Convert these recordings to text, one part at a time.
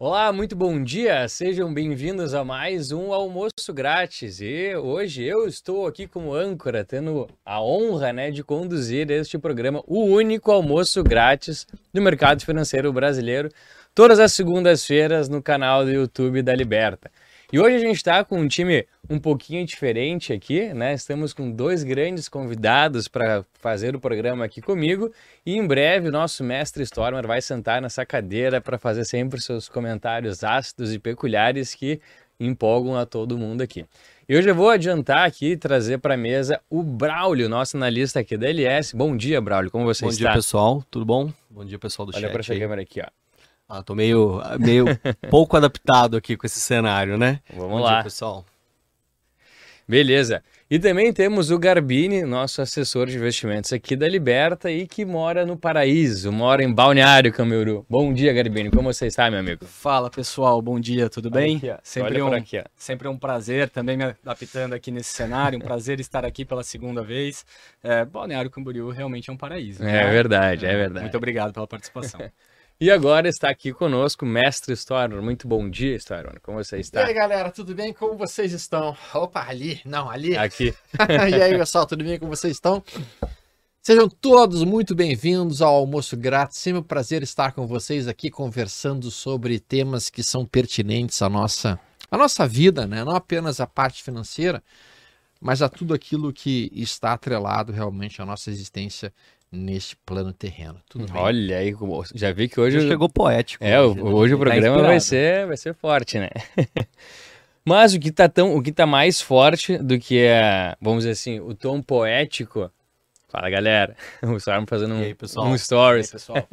Olá, muito bom dia, sejam bem-vindos a mais um almoço grátis. E hoje eu estou aqui como âncora, tendo a honra, de conduzir este programa, o único almoço grátis do mercado financeiro brasileiro, todas as segundas-feiras no canal do YouTube da Liberta. E hoje a gente está com um time um pouquinho diferente aqui, Estamos com dois grandes convidados para fazer o programa aqui comigo. E em breve o nosso mestre Stormer vai sentar nessa cadeira para fazer sempre seus comentários ácidos e peculiares que empolgam a todo mundo aqui. E hoje eu vou adiantar aqui e trazer para a mesa o Braulio, nosso analista aqui da LS. Bom dia, Braulio, como você está? Bom dia, pessoal, tudo bom? Bom dia, pessoal do chat. Olha para essa câmera aqui, ó. Tô meio pouco adaptado aqui com esse cenário, né? Vamos lá. Bom dia, pessoal. Beleza. E também temos o Garbini, nosso assessor de investimentos aqui da Liberta e que mora no Paraíso, mora em Balneário Camboriú. Bom dia, Garbini. Como você está, meu amigo? Fala, pessoal. Bom dia, tudo bem? Aqui, Sempre um prazer também me adaptando aqui nesse cenário. Um prazer estar aqui pela segunda vez. Balneário Camboriú realmente é um paraíso. É verdade, é verdade. Muito obrigado pela participação. E agora está aqui conosco o mestre Stormer. Muito bom dia, Stormer. Como você está? E aí, galera, tudo bem? Como vocês estão? Opa, ali. Não, ali. Aqui. E aí, pessoal, tudo bem? Como vocês estão? Sejam todos muito bem-vindos ao Almoço Grátis. Sempre um prazer estar com vocês aqui conversando sobre temas que são pertinentes à nossa vida, né? Não apenas a parte financeira, mas a tudo aquilo que está atrelado realmente à nossa existência neste plano terreno. Tudo bem? Olha aí, já vi que hoje... Chegou poético. Hoje o programa vai ser forte, né? Mas o que tá mais forte do que vamos dizer assim, o tom poético... Fala, galera. O Storm fazendo um stories. E aí, pessoal?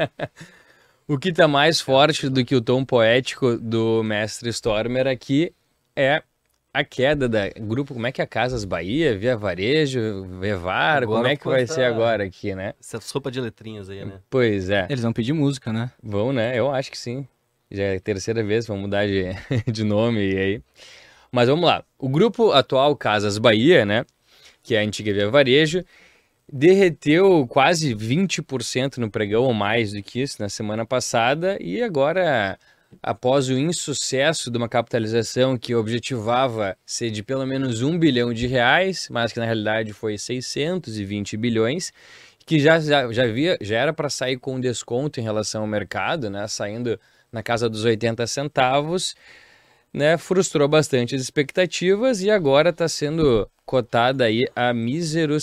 O que tá mais forte do que o tom poético do mestre Stormer aqui é a queda da grupo, como é que é a Casas Bahia, Via Varejo, Vevar, como é que vai ser agora aqui, né? Essa sopa de letrinhas aí, né? Pois é. Eles vão pedir música, né? Vão, né? Eu acho que sim. Já é a terceira vez, vão mudar de nome e aí. Mas vamos lá. O grupo atual Casas Bahia, que é a antiga Via Varejo, derreteu quase 20% no pregão ou mais do que isso na semana passada e agora... Após o insucesso de uma capitalização que objetivava ser de pelo menos R$1 bilhão, mas que na realidade foi 620 bilhões, que já era para sair com desconto em relação ao mercado, saindo na casa dos 80 centavos, frustrou bastante as expectativas e agora está sendo cotada aí a míseros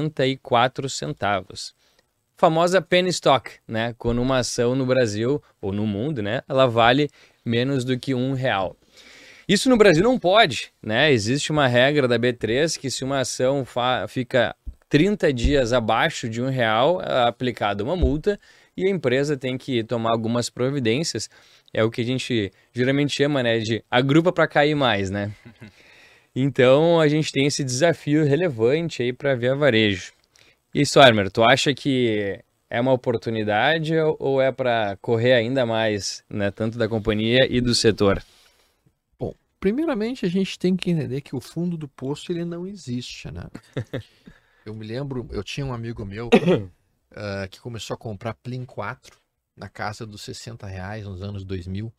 74 centavos. Famosa penny stock, quando uma ação no Brasil ou no mundo, ela vale menos do que R$1. Isso no Brasil não pode, Existe uma regra da B3 que se uma ação fica 30 dias abaixo de R$1, é aplicada uma multa e a empresa tem que tomar algumas providências. É o que a gente geralmente chama, de agrupa para cair mais, Então a gente tem esse desafio relevante aí para Via Varejo. E Stormer, tu acha que é uma oportunidade ou é para correr ainda mais, tanto da companhia e do setor? Bom, primeiramente a gente tem que entender que o fundo do poço ele não existe, Eu me lembro, eu tinha um amigo meu que começou a comprar Plin 4 na casa dos R$60 nos anos 2000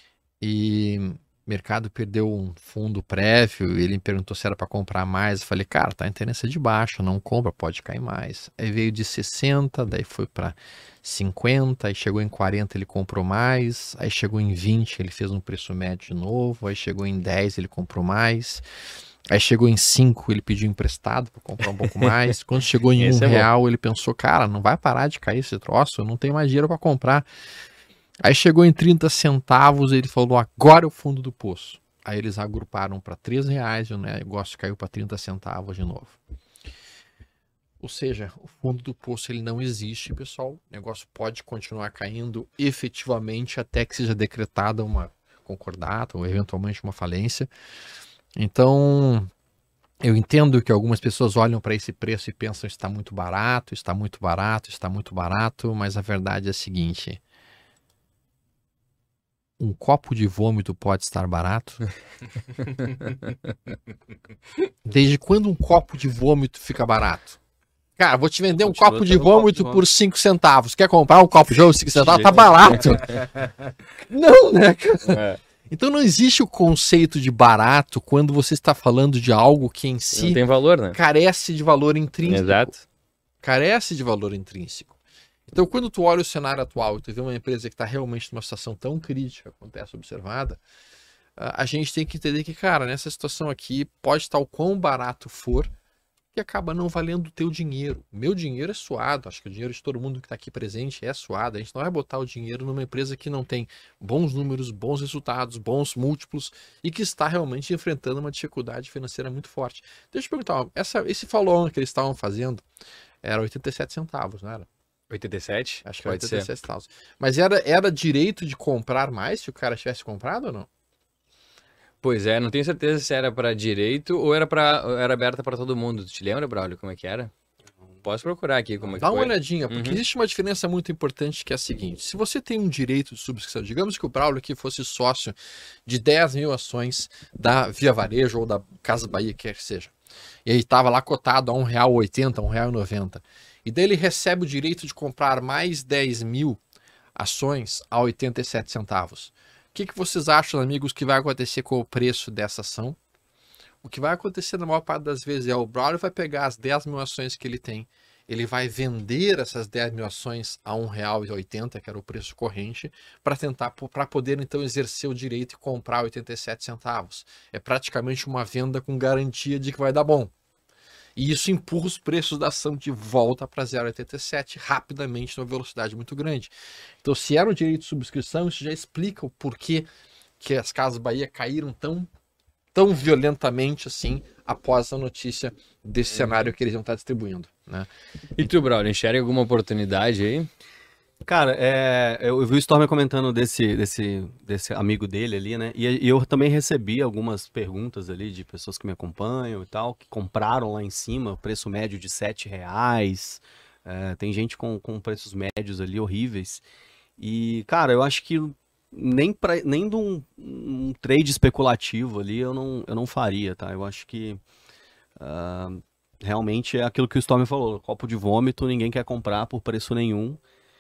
e o mercado perdeu um fundo prévio e ele me perguntou se era para comprar mais. Eu falei, cara, tá em tendência de baixa, não compra, pode cair mais. Aí veio de 60, daí foi para 50, aí chegou em 40, ele comprou mais, aí chegou em 20, ele fez um preço médio de novo, aí chegou em 10, ele comprou mais, aí chegou em 5, ele pediu emprestado para comprar um pouco mais. Quando chegou em R$1, ele pensou, cara, não vai parar de cair esse troço, eu não tenho mais dinheiro para comprar. Aí chegou em 30 centavos, ele falou, agora é o fundo do poço. Aí eles agruparam para R$3 e o negócio caiu para 30 centavos de novo. Ou seja, o fundo do poço ele não existe, pessoal. O negócio pode continuar caindo efetivamente até que seja decretada uma concordata ou eventualmente uma falência. Então, eu entendo que algumas pessoas olham para esse preço e pensam está muito barato, está muito barato, está muito barato, mas a verdade é a seguinte... Um copo de vômito pode estar barato? Desde quando um copo de vômito fica barato? Cara, vou te vender um Continua copo de tendo um copo de vômito vômito. por 5 centavos. Quer comprar um copo de vômito por 5 centavos? Tá jeito. barato. Não, né, cara? É, Então não existe o conceito de barato quando você está falando de algo que em não si tem valor, né? carece de valor intrínseco. Exato. Carece de valor intrínseco. Então, quando tu olha o cenário atual e tu vê uma empresa que está realmente numa situação tão crítica quanto essa observada, a gente tem que entender que, cara, nessa situação aqui, pode estar o quão barato for, que acaba não valendo o teu dinheiro. O meu dinheiro é suado, acho que o dinheiro de todo mundo que está aqui presente é suado. A gente não vai botar o dinheiro numa empresa que não tem bons números, bons resultados, bons múltiplos e que está realmente enfrentando uma dificuldade financeira muito forte. Deixa eu te perguntar, esse follow-on que eles estavam fazendo era 87 centavos, não era? 87? Acho que era Pode 87 centavos. Mas era direito de comprar mais se o cara tivesse comprado ou não? Pois é, não tenho certeza se era pra direito ou era aberta pra todo mundo. Tu te lembra, Braulio, como é que era? Posso procurar aqui como é que Dá uma foi. olhadinha, porque Uhum. existe uma diferença muito importante que é a seguinte: se você tem um direito de subscrição, digamos que o Braulio aqui fosse sócio de 10 mil ações da Via Varejo ou da Casa Bahia, quer que seja, e aí estava lá cotado a R$1,80, R$1,90, e daí ele recebe o direito de comprar mais 10 mil ações a 87 centavos. O que vocês acham, amigos, que vai acontecer com o preço dessa ação? O que vai acontecer na maior parte das vezes é o Braulio vai pegar as 10 mil ações que ele tem, ele vai vender essas 10 mil ações a R$1,80, que era o preço corrente, para poder então exercer o direito e comprar 87 centavos. É praticamente uma venda com garantia de que vai dar bom. E isso empurra os preços da ação de volta para 0,87 rapidamente, numa velocidade muito grande. Então, se era um direito de subscrição, isso já explica o porquê que as Casas Bahia caíram tão violentamente assim após a notícia desse cenário que eles vão estar distribuindo, né? E tu, Braulio, enxerga alguma oportunidade aí? Cara, eu vi o Stormer comentando desse amigo dele ali, né? E eu também recebi algumas perguntas ali de pessoas que me acompanham e tal, que compraram lá em cima, preço médio de R$7. Tem gente com preços médios ali horríveis. E, cara, eu acho que nem de um trade especulativo ali eu não faria, tá? Eu acho que realmente é aquilo que o Stormer falou, copo de vômito ninguém quer comprar por preço nenhum.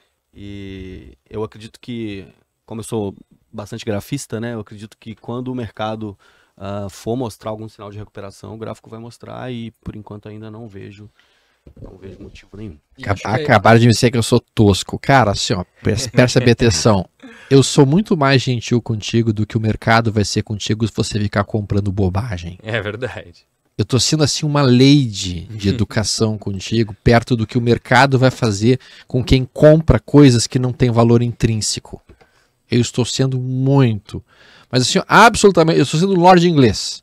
E eu acredito que, como eu sou bastante grafista, né? Eu acredito que quando o mercado for mostrar algum sinal de recuperação, o gráfico vai mostrar e por enquanto ainda não vejo motivo nenhum. Acabaram de me dizer que eu sou tosco. Cara, assim, ó, presta bem atenção. Eu sou muito mais gentil contigo do que o mercado vai ser contigo se você ficar comprando bobagem. É verdade. Eu tô sendo assim uma lady de educação contigo, perto do que o mercado vai fazer com quem compra coisas que não têm valor intrínseco. Eu estou sendo muito, mas assim, absolutamente, eu estou sendo Lorde Inglês.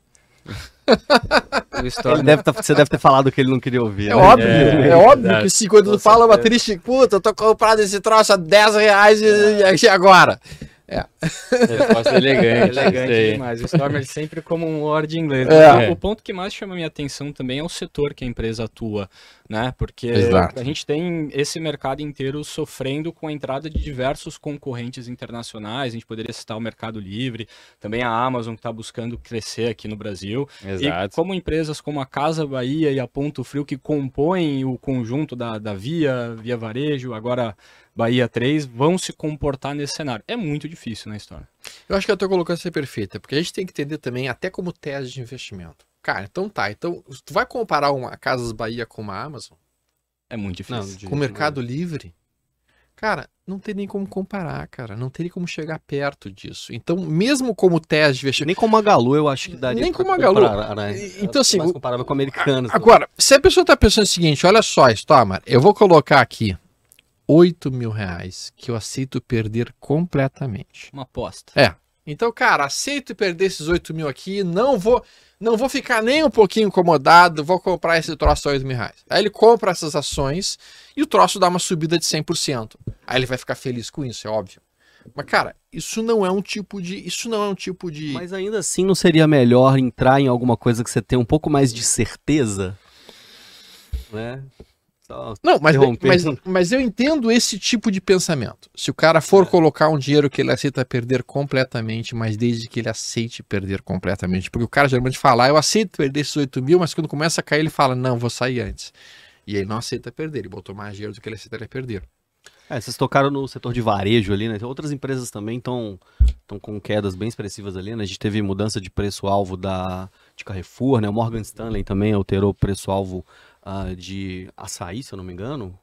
Você deve ter falado que ele não queria ouvir. É né? óbvio, É, é óbvio verdade. que se quando tu fala uma triste, puta, eu tô comprando esse troço a R$10 e agora. Resposta elegante. isso Elegante aí. demais. O Stormer sempre como um lord inglês. É. O ponto que mais chama a minha atenção também é o setor que a empresa atua, né? Porque Exato. a gente tem esse mercado inteiro sofrendo com a entrada de diversos concorrentes internacionais. A gente poderia citar o Mercado Livre, também a Amazon que está buscando crescer aqui no Brasil. Exato. E como empresas como a Casa Bahia e a Ponto Frio que compõem o conjunto da Via Varejo, agora Bahia 3, vão se comportar nesse cenário. É muito difícil na história. Eu acho que a tua colocação é perfeita, porque a gente tem que entender também até como tese de investimento. Cara, então tá, então tu vai comparar uma Casas Bahia com uma Amazon, É muito difícil. Não, com o Mercado Livre? Cara, não tem nem como comparar, cara, não tem nem como chegar perto disso. Então, mesmo como tese de investimento, Nem como Magalu eu acho que daria Nem pra como Magalu. comparar, né? Então, assim, mais comparável com americanos. agora, se a pessoa tá pensando o seguinte, olha só, Stormer, eu vou colocar aqui R$8.000 que eu aceito perder completamente. Uma aposta. Então, cara, aceito perder esses 8 mil aqui, não vou ficar nem um pouquinho incomodado, vou comprar esse troço a R$8.000. Aí ele compra essas ações e o troço dá uma subida de 100%. Aí ele vai ficar feliz com isso, é óbvio. Mas, cara, isso não é um tipo de... Mas ainda assim não seria melhor entrar em alguma coisa que você tem um pouco mais de certeza? Né? Só Não, interrompendo. mas eu entendo esse tipo de pensamento. Se o cara for colocar um dinheiro que ele aceita perder completamente, mas desde que ele aceite perder completamente. Porque o cara geralmente fala, eu aceito perder esses 8 mil, mas quando começa a cair ele fala, não, vou sair antes. E ele não aceita perder, ele botou mais dinheiro do que ele aceitaria perder. Vocês tocaram no setor de varejo ali, né? Outras empresas também estão com quedas bem expressivas ali, né? A gente teve mudança de preço-alvo de Carrefour, né? O Morgan Stanley também alterou o preço-alvo de açaí, se eu não me engano.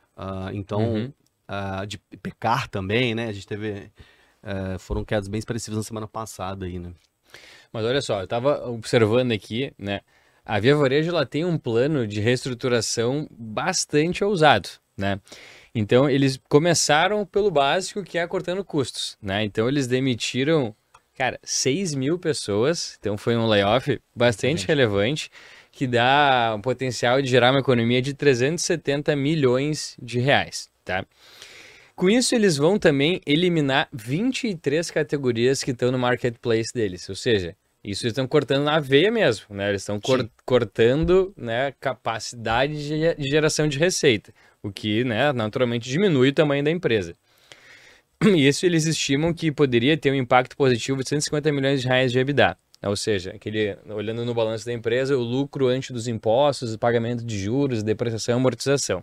De Pecar também, né? A gente teve... foram quedas bem expressivas na semana passada aí, né? Mas olha só, eu estava observando aqui, né? A Via Varejo, ela tem um plano de reestruturação bastante ousado, né? Então, eles começaram pelo básico, que é cortando custos, né? Então, eles demitiram, cara, 6 mil pessoas. Então, foi um layoff bastante relevante, que dá um potencial de gerar uma economia de 370 milhões de reais, tá? Com isso, eles vão também eliminar 23 categorias que estão no marketplace deles. Ou seja, isso eles estão cortando na veia mesmo, né? Eles estão cortando, né, capacidade de geração de receita, o que, né, naturalmente diminui o tamanho da empresa. E isso eles estimam que poderia ter um impacto positivo de 150 milhões de reais de EBITDA. Ou seja, olhando no balanço da empresa, o lucro antes dos impostos, pagamento de juros, depreciação e amortização.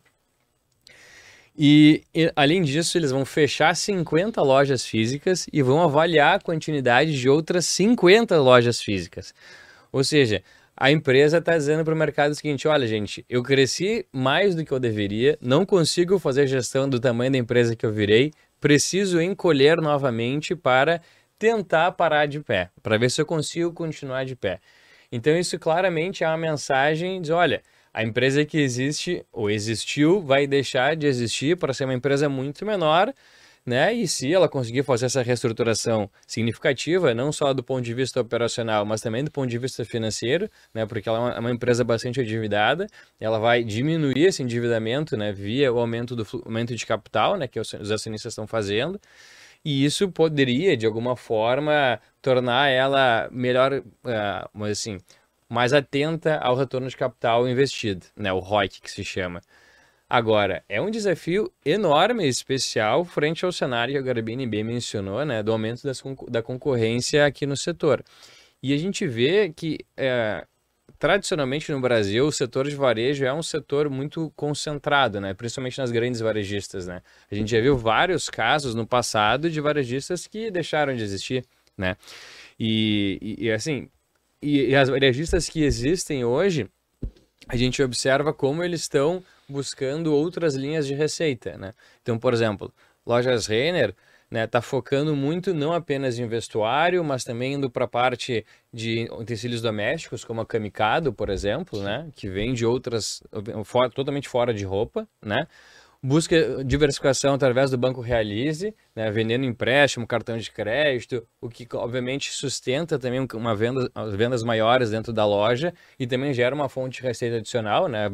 E, além disso, eles vão fechar 50 lojas físicas e vão avaliar a continuidade de outras 50 lojas físicas. Ou seja, a empresa está dizendo para o mercado o seguinte: olha, gente, eu cresci mais do que eu deveria, não consigo fazer gestão do tamanho da empresa que eu virei, preciso encolher novamente para tentar parar de pé, para ver se eu consigo continuar de pé. Então, isso claramente é uma mensagem de, olha, a empresa que existe ou existiu vai deixar de existir para ser uma empresa muito menor, né? E se ela conseguir fazer essa reestruturação significativa, não só do ponto de vista operacional, mas também do ponto de vista financeiro, né? Porque ela é uma empresa bastante endividada, ela vai diminuir esse endividamento, né? Via o aumento de capital, né? Que os acionistas estão fazendo. E isso poderia, de alguma forma, tornar ela melhor, mas assim, mais atenta ao retorno de capital investido, né? O ROIC, que se chama. Agora, é um desafio enorme e especial frente ao cenário que a Garbini bem mencionou, né? Do aumento da concorrência aqui no setor. E a gente vê que, tradicionalmente no Brasil, o setor de varejo é um setor muito concentrado, né? Principalmente nas grandes varejistas, né? A gente já viu vários casos no passado de varejistas que deixaram de existir, né? E as varejistas que existem hoje, a gente observa como eles estão buscando outras linhas de receita, né? Então, por exemplo, Lojas Renner, né, tá focando muito não apenas em vestuário, mas também indo para a parte de utensílios domésticos, como a Camicado, por exemplo, né, que vende outras totalmente fora de roupa, né? Busca diversificação através do Banco Realize, né, vendendo empréstimo, cartão de crédito, o que obviamente sustenta também as vendas maiores dentro da loja e também gera uma fonte de receita adicional, né,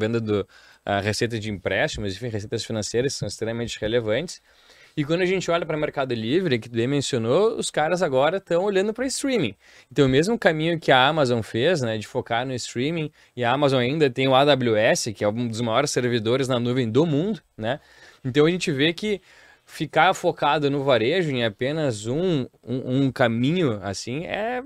a receita de empréstimos, enfim, receitas financeiras são extremamente relevantes. E quando a gente olha para o Mercado Livre, que tu bem mencionou, os caras agora estão olhando para streaming. Então, o mesmo caminho que a Amazon fez, né, de focar no streaming, e a Amazon ainda tem o AWS, que é um dos maiores servidores na nuvem do mundo, né? Então, a gente vê que ficar focado no varejo em apenas um caminho, assim,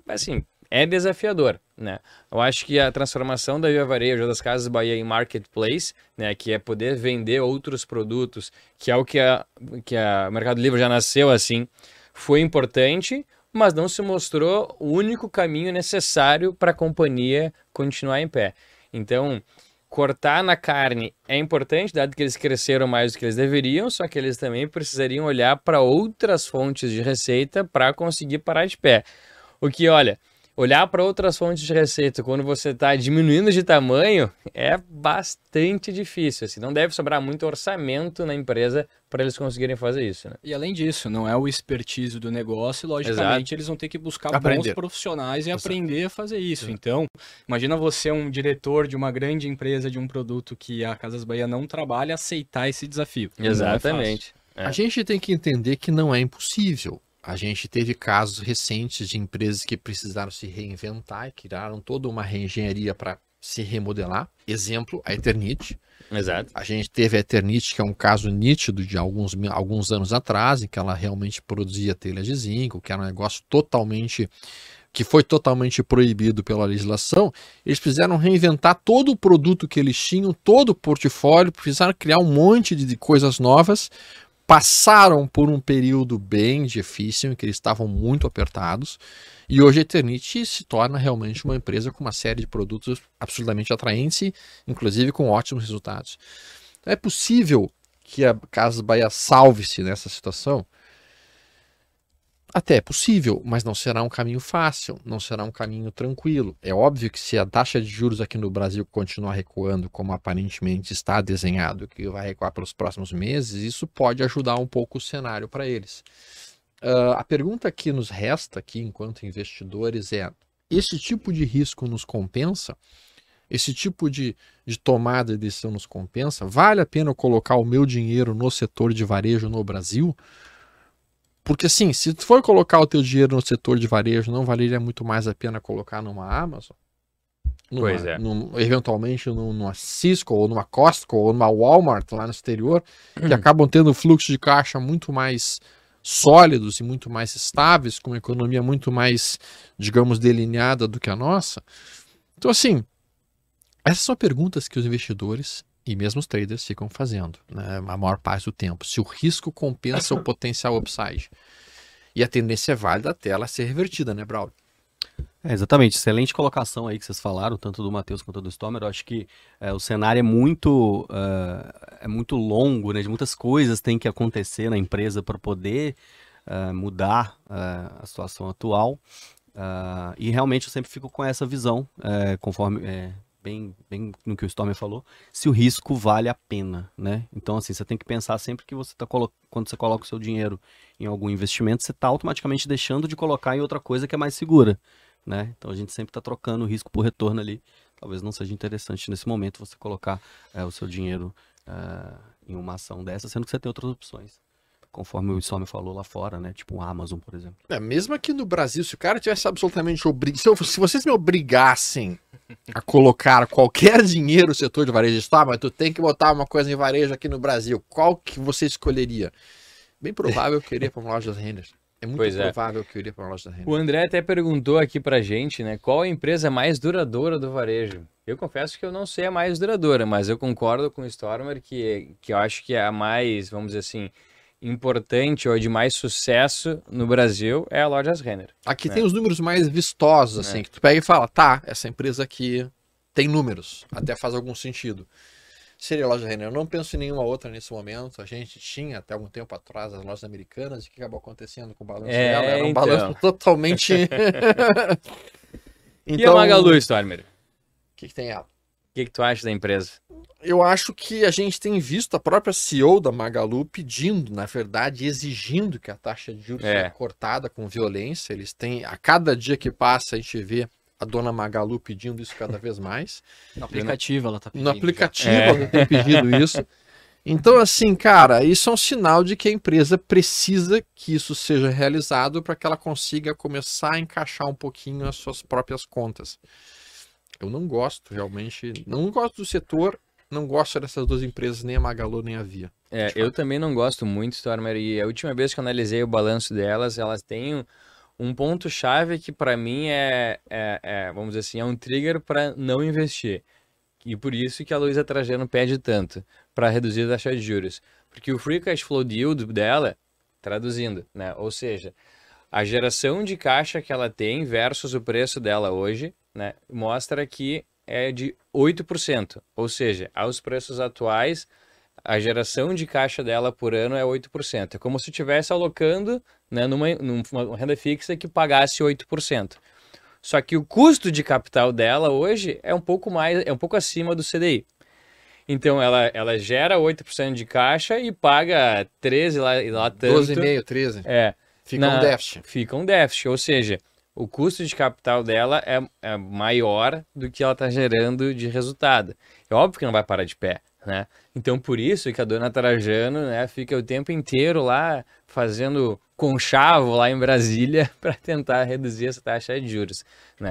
é desafiador, né? Eu acho que a transformação da Via Varejo, das Casas Bahia em marketplace, né, que é poder vender outros produtos, que é o que a Mercado Livre já nasceu assim, foi importante, mas não se mostrou o único caminho necessário para a companhia continuar em pé. Então, cortar na carne é importante, dado que eles cresceram mais do que eles deveriam, só que eles também precisariam olhar para outras fontes de receita para conseguir parar de pé. O que, olha, olhar para outras fontes de receita quando você está diminuindo de tamanho é bastante difícil. Assim, não deve sobrar muito orçamento na empresa para eles conseguirem fazer isso, né? E além disso, não é o expertise do negócio, logicamente eles vão ter que buscar bons profissionais e aprender a fazer isso. Então, imagina você, um diretor de uma grande empresa de um produto que a Casas Bahia não trabalha, aceitar esse desafio. Exatamente. A gente tem que entender que não é impossível. A gente teve casos recentes de empresas que precisaram se reinventar e criaram toda uma reengenharia para se remodelar. Exemplo, a Eternit. Exato. A gente teve a Eternit, que é um caso nítido de alguns anos atrás, em que ela realmente produzia telhas de zinco, que era um negócio totalmente que foi totalmente proibido pela legislação, eles precisaram reinventar todo o produto que eles tinham, todo o portfólio, precisaram criar um monte de coisas novas, passaram por um período bem difícil, em que eles estavam muito apertados, e hoje a Eternit se torna realmente uma empresa com uma série de produtos absolutamente atraentes, inclusive com ótimos resultados. É possível que a Casas Bahia salve-se nessa situação? Até é possível, mas não será um caminho fácil, não será um caminho tranquilo. É óbvio que se a taxa de juros aqui no Brasil continuar recuando, como aparentemente está desenhado, que vai recuar pelos próximos meses, isso pode ajudar um pouco o cenário para eles. A pergunta que nos resta aqui, enquanto investidores, é: esse tipo de risco nos compensa? Esse tipo de tomada de decisão nos compensa? Vale a pena eu colocar o meu dinheiro no setor de varejo no Brasil? Porque assim, se tu for colocar o teu dinheiro no setor de varejo, não valeria muito mais a pena colocar numa Amazon? Eventualmente numa Cisco, ou numa Costco, ou numa Walmart lá no exterior, que acabam tendo fluxo de caixa muito mais sólidos e muito mais estáveis, com uma economia muito mais, digamos, delineada do que a nossa. Então assim, essas são perguntas que os investidores e mesmo os traders ficam fazendo, né, a maior parte do tempo. Se o risco compensa o potencial upside. E a tendência é válida até ela ser revertida, né, Braulio? Exatamente. Excelente colocação aí que vocês falaram, tanto do Matheus quanto do Stomer. Eu acho que o cenário é muito longo, né? De muitas coisas tem que acontecer na empresa para poder mudar a situação atual. E realmente eu sempre fico com essa visão, conforme... Bem no que o Stormer falou, se o risco vale a pena, né? Então, assim, você tem que pensar sempre que você quando você coloca o seu dinheiro em algum investimento, você está automaticamente deixando de colocar em outra coisa que é mais segura, né? Então, a gente sempre está trocando o risco por retorno ali. Talvez não seja interessante nesse momento você colocar o seu dinheiro em uma ação dessa, sendo que você tem outras opções. Conforme o Stormer falou lá fora, né? Tipo o Amazon, por exemplo. Mesmo aqui no Brasil, se o cara tivesse absolutamente obrigado... Se vocês me obrigassem a colocar qualquer dinheiro no setor de varejo, mas tu tem que botar uma coisa em varejo aqui no Brasil, qual que você escolheria? Bem provável que eu iria para uma loja das Renner. É muito provável que eu iria para uma loja das Renner. O André até perguntou aqui pra gente, né, qual a empresa mais duradoura do varejo? Eu confesso que eu não sei a mais duradoura, mas eu concordo com o Stormer que eu acho que é a mais, vamos dizer assim, importante ou de mais sucesso no Brasil é a Lojas Renner. Aqui tem os números mais vistosos, assim, que tu pega e fala, tá, essa empresa aqui tem números, até faz algum sentido. Seria a Loja Renner. Eu não penso em nenhuma outra nesse momento. A gente tinha até algum tempo atrás as lojas americanas, e o que acabou acontecendo com o balanço dela? Era um balanço totalmente... Então, e a Magalu, Stormer? O que tem ela? O que tu acha da empresa? Eu acho que a gente tem visto a própria CEO da Magalu pedindo, na verdade, exigindo que a taxa de juros seja cortada com violência. Eles têm, a cada dia que passa, a gente vê a dona Magalu pedindo isso cada vez mais. No aplicativo ela está pedindo. No aplicativo ela tem pedido isso. Então, assim, cara, isso é um sinal de que a empresa precisa que isso seja realizado para que ela consiga começar a encaixar um pouquinho as suas próprias contas. Eu não gosto, realmente, não gosto do setor, não gosto dessas duas empresas, nem a Magalu, nem a Via. Eu também não gosto muito, Stormer, e a última vez que eu analisei o balanço delas, elas têm um ponto-chave que para mim vamos dizer assim, é um trigger para não investir. E por isso que a Luiza Trajano pede tanto, para reduzir a taxa de juros. Porque o Free Cash Flow Yield dela, traduzindo, né? Ou seja, a geração de caixa que ela tem versus o preço dela hoje, né, mostra que é de 8%. Ou seja, aos preços atuais, a geração de caixa dela por ano é 8%. É como se estivesse alocando, né, numa renda fixa que pagasse 8%. Só que o custo de capital dela hoje é um pouco acima do CDI. Então ela gera 8% de caixa e paga 13 lá tanto. 12,5, 13. Fica um déficit. Fica um déficit, ou seja, o custo de capital dela é maior do que ela está gerando de resultado. É óbvio que não vai parar de pé, né? Então, por isso que a dona Trajano, né, fica o tempo inteiro lá fazendo conchavo lá em Brasília para tentar reduzir essa taxa de juros, né?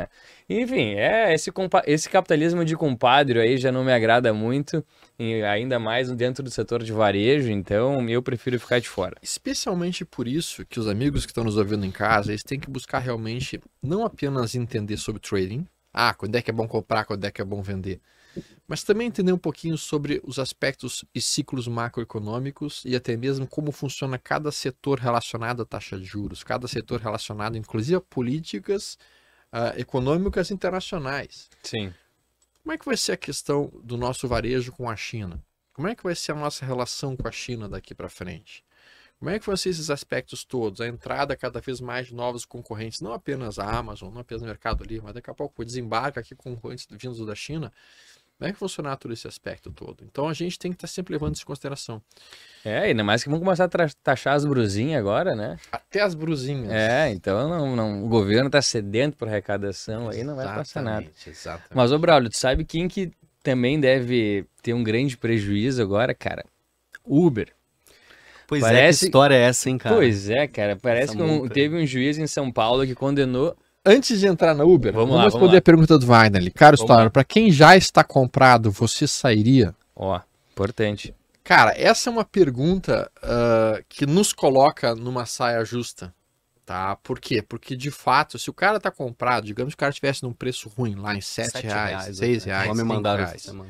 Enfim, esse capitalismo de compadre aí já não me agrada muito, e ainda mais dentro do setor de varejo, então eu prefiro ficar de fora. Especialmente por isso que os amigos que estão nos ouvindo em casa, eles têm que buscar realmente não apenas entender sobre trading, quando é que é bom comprar, quando é que é bom vender, mas também entender um pouquinho sobre os aspectos e ciclos macroeconômicos e até mesmo como funciona cada setor relacionado à taxa de juros, cada setor relacionado inclusive a políticas econômicas internacionais. Sim. Como é que vai ser a questão do nosso varejo com a China? Como é que vai ser a nossa relação com a China daqui para frente? Como é que vão ser esses aspectos todos? A entrada cada vez mais de novos concorrentes, não apenas a Amazon, não apenas o Mercado Livre, mas daqui a pouco desembarca aqui concorrentes vindos da China. Como é que funcionar todo esse aspecto todo? Então a gente tem que estar sempre levando isso em consideração. Ainda mais que vão começar a taxar as brusinhas agora, né? Até as brusinhas. Então o governo está sedento por arrecadação, aí não vai passar nada. Exatamente. Mas, ô Braulio, tu sabe quem que também deve ter um grande prejuízo agora, cara? Uber. Pois que história é essa, hein, cara? Pois é, cara. Parece que teve um juiz em São Paulo que condenou... Antes de entrar na Uber, vamos responder lá. A pergunta do Wagner ali. Cara, história, para quem já está comprado, você sairia? Importante. Cara, essa é uma pergunta que nos coloca numa saia justa, tá? Por quê? Porque, de fato, se o cara tá comprado, digamos que o cara estivesse num preço ruim, lá em R$7, R$6, R$5,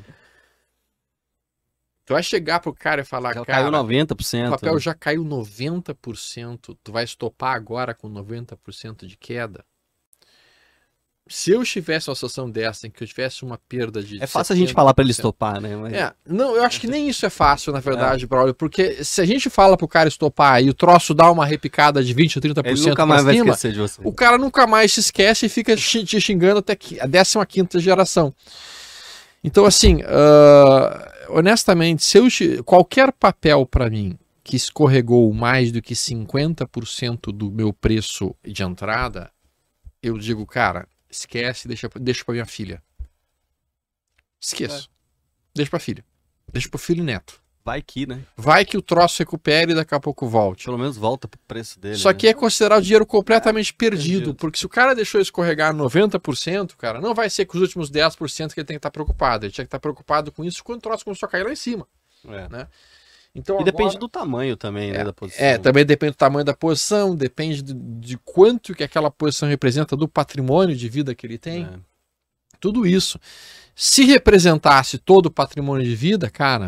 tu vai chegar pro cara e falar, já cara... caiu 90%. O papel já caiu 90%, tu vai estopar agora com 90% de queda? Se eu estivesse uma situação dessa, em que eu tivesse uma perda de... É fácil a gente falar para ele estopar, né? Mas... Não, eu acho que nem isso é fácil, na verdade, Braulio, porque se a gente fala pro cara estopar e o troço dá uma repicada de 20% ou 30% ele nunca mais vai esquecer de você. O cara nunca mais se esquece e fica te xingando até a 15ª geração. Então, assim, honestamente, qualquer papel para mim que escorregou mais do que 50% do meu preço de entrada, eu digo, cara... Esquece, deixa pra minha filha. Esqueço. Deixa pra filha. Deixa pro filho e neto. Vai que, né? Vai que o troço recupere e daqui a pouco volte. Pelo menos volta pro preço dele. Só que é considerar o dinheiro completamente perdido. Porque se o cara deixou escorregar 90%, cara, não vai ser com os últimos 10% que ele tem que estar preocupado. Ele tinha que estar preocupado com isso quando o troço começou a cair lá em cima. Né? Então, depende do tamanho também, né, da posição. Também depende do tamanho da posição, depende de quanto que aquela posição representa do patrimônio de vida que ele tem. Tudo isso. Se representasse todo o patrimônio de vida, cara,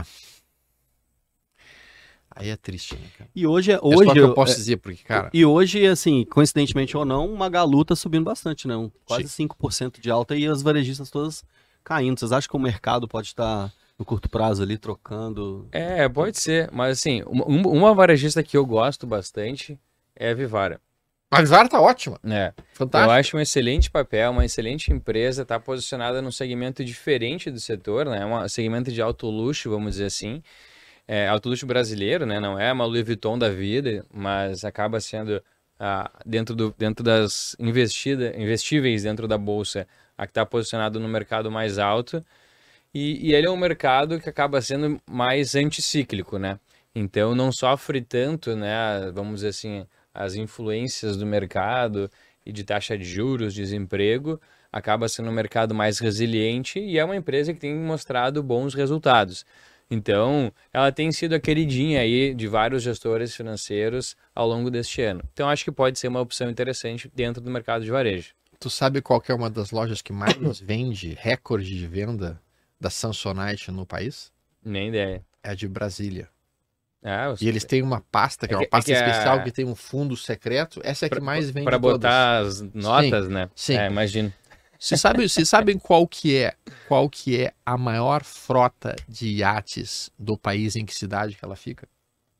aí é triste, né, cara? E hoje só que eu posso dizer, porque, cara... E hoje, assim, coincidentemente ou não, o Magalu tá subindo bastante, né? Quase 5% de alta e as varejistas todas caindo. Vocês acham que o mercado pode estar... no curto prazo ali, trocando? Pode ser. Mas assim, uma varejista que eu gosto bastante é a Vivara. A Vivara tá ótima. Fantástico. Eu acho um excelente papel, uma excelente empresa, tá posicionada num segmento diferente do setor, né? Um segmento de alto luxo, vamos dizer assim. Alto luxo brasileiro, né? Não é uma Louis Vuitton da vida, mas acaba sendo dentro das investíveis dentro da bolsa, a que está posicionado no mercado mais alto. E ele é um mercado que acaba sendo mais anticíclico, né? Então não sofre tanto, né? Vamos dizer assim, as influências do mercado e de taxa de juros, desemprego, acaba sendo um mercado mais resiliente e é uma empresa que tem mostrado bons resultados. Então, ela tem sido a queridinha aí de vários gestores financeiros ao longo deste ano. Então, acho que pode ser uma opção interessante dentro do mercado de varejo. Tu sabe qual que é uma das lojas que mais vende, recorde de venda da Samsonite no país? Nem ideia. É a de Brasília. E eles têm uma pasta, que é uma pasta especial, que tem um fundo secreto. Essa é a que mais vende para botar as notas, né? Sim. Imagino. Vocês sabem qual que é a maior frota de iates do país, em que cidade que ela fica?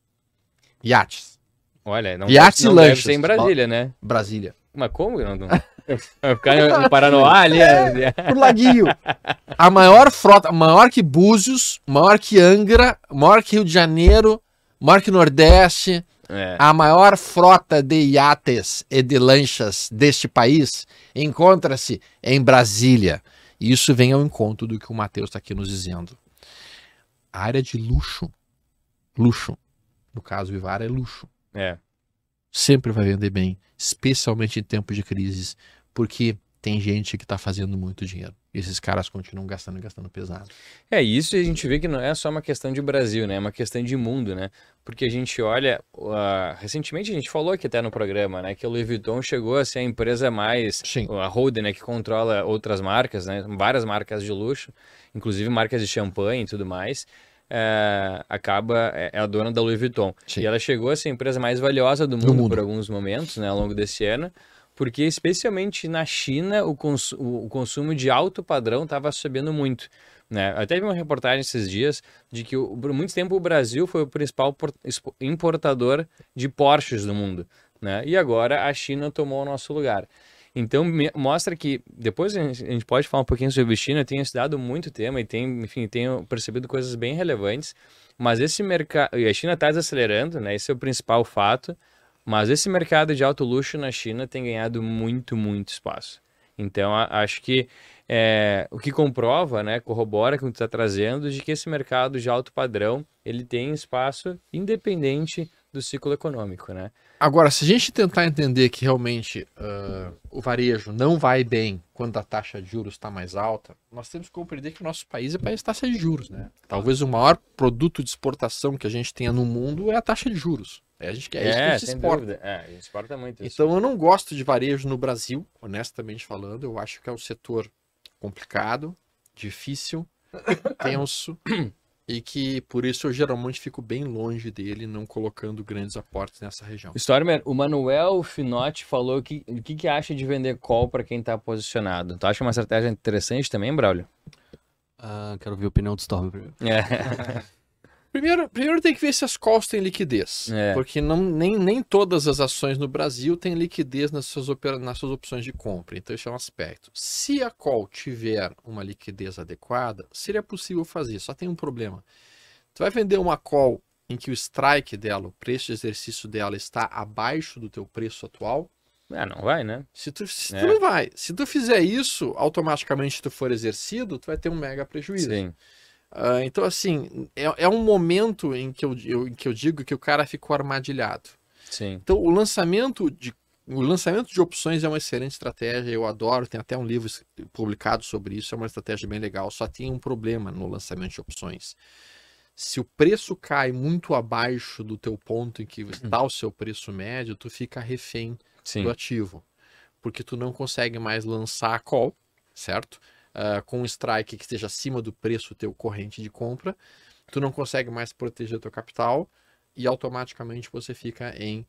Iates. Olha, não iates não e lanchas. Deve ser em Brasília, né? Brasília. Mas como? Vai ficar no Paranoá ali? Pro Laguinho. A maior frota, maior que Búzios, maior que Angra, maior que Rio de Janeiro, maior que Nordeste. A maior frota de iates e de lanchas deste país encontra-se em Brasília. E isso vem ao encontro do que o Matheus está aqui nos dizendo. A área de luxo, no caso Vivara é luxo, sempre vai vender bem, especialmente em tempos de crises, porque tem gente que está fazendo muito dinheiro. E esses caras continuam gastando pesado. Isso a gente vê que não é só uma questão de Brasil, né? É uma questão de mundo, né? Porque a gente olha... recentemente a gente falou aqui até no programa, né? Que a Louis Vuitton chegou a ser a empresa mais... Sim. A Holden, né? Que controla outras marcas, né? Várias marcas de luxo, inclusive marcas de champanhe e tudo mais. É a dona da Louis Vuitton. Sim. E ela chegou a ser a empresa mais valiosa do mundo por alguns momentos, né? Ao longo desse ano. Porque, especialmente na China, o consumo de alto padrão estava subindo muito, né? Até vi uma reportagem esses dias de que, por muito tempo, o Brasil foi o principal importador de Porsches do mundo, né? E agora a China tomou o nosso lugar. Então, mostra que, depois a gente pode falar um pouquinho sobre a China, eu tenho estudado muito tema e tenho percebido coisas bem relevantes, mas esse mercado, a China está desacelerando, né? Esse é o principal fato. Mas esse mercado de alto luxo na China tem ganhado muito, muito espaço. Então, acho que o que comprova, né, corrobora com o que tu está trazendo, de que esse mercado de alto padrão, ele tem espaço independente do ciclo econômico, né? Agora, se a gente tentar entender que realmente o varejo não vai bem quando a taxa de juros está mais alta, nós temos que compreender que o nosso país é país de taxa de juros, né? Talvez o maior produto de exportação que a gente tenha no mundo é a taxa de juros. A gente quer isso que a gente exporta. A gente exporta muito isso. Então eu não gosto de varejo no Brasil, honestamente falando. Eu acho que é um setor complicado, difícil, tenso e que por isso eu geralmente fico bem longe dele, não colocando grandes aportes nessa região. Stormer, o Manuel Finotti falou que o que acha de vender call para quem está posicionado. Tu acha uma estratégia interessante também, Braulio? Quero ver a opinião do Stormer primeiro. Primeiro tem que ver se as calls têm liquidez, porque nem todas as ações no Brasil têm liquidez nas suas opções de compra, então esse é um aspecto. Se a call tiver uma liquidez adequada, seria possível fazer, só tem um problema. Tu vai vender uma call em que o strike dela, o preço de exercício dela está abaixo do teu preço atual? Não vai, né? Tu não vai. Se tu fizer isso, automaticamente se tu for exercido, tu vai ter um mega prejuízo. Sim. Então, assim, é um momento em que eu digo que o cara ficou armadilhado. Sim. Então, o lançamento de opções é uma excelente estratégia, eu adoro, tem até um livro publicado sobre isso, é uma estratégia bem legal, só tem um problema no lançamento de opções. Se o preço cai muito abaixo do teu ponto em que está o seu preço médio, tu fica refém do ativo, porque tu não consegue mais lançar a call, certo? Com um strike que esteja acima do preço teu corrente de compra, tu não consegue mais proteger o teu capital e automaticamente você fica em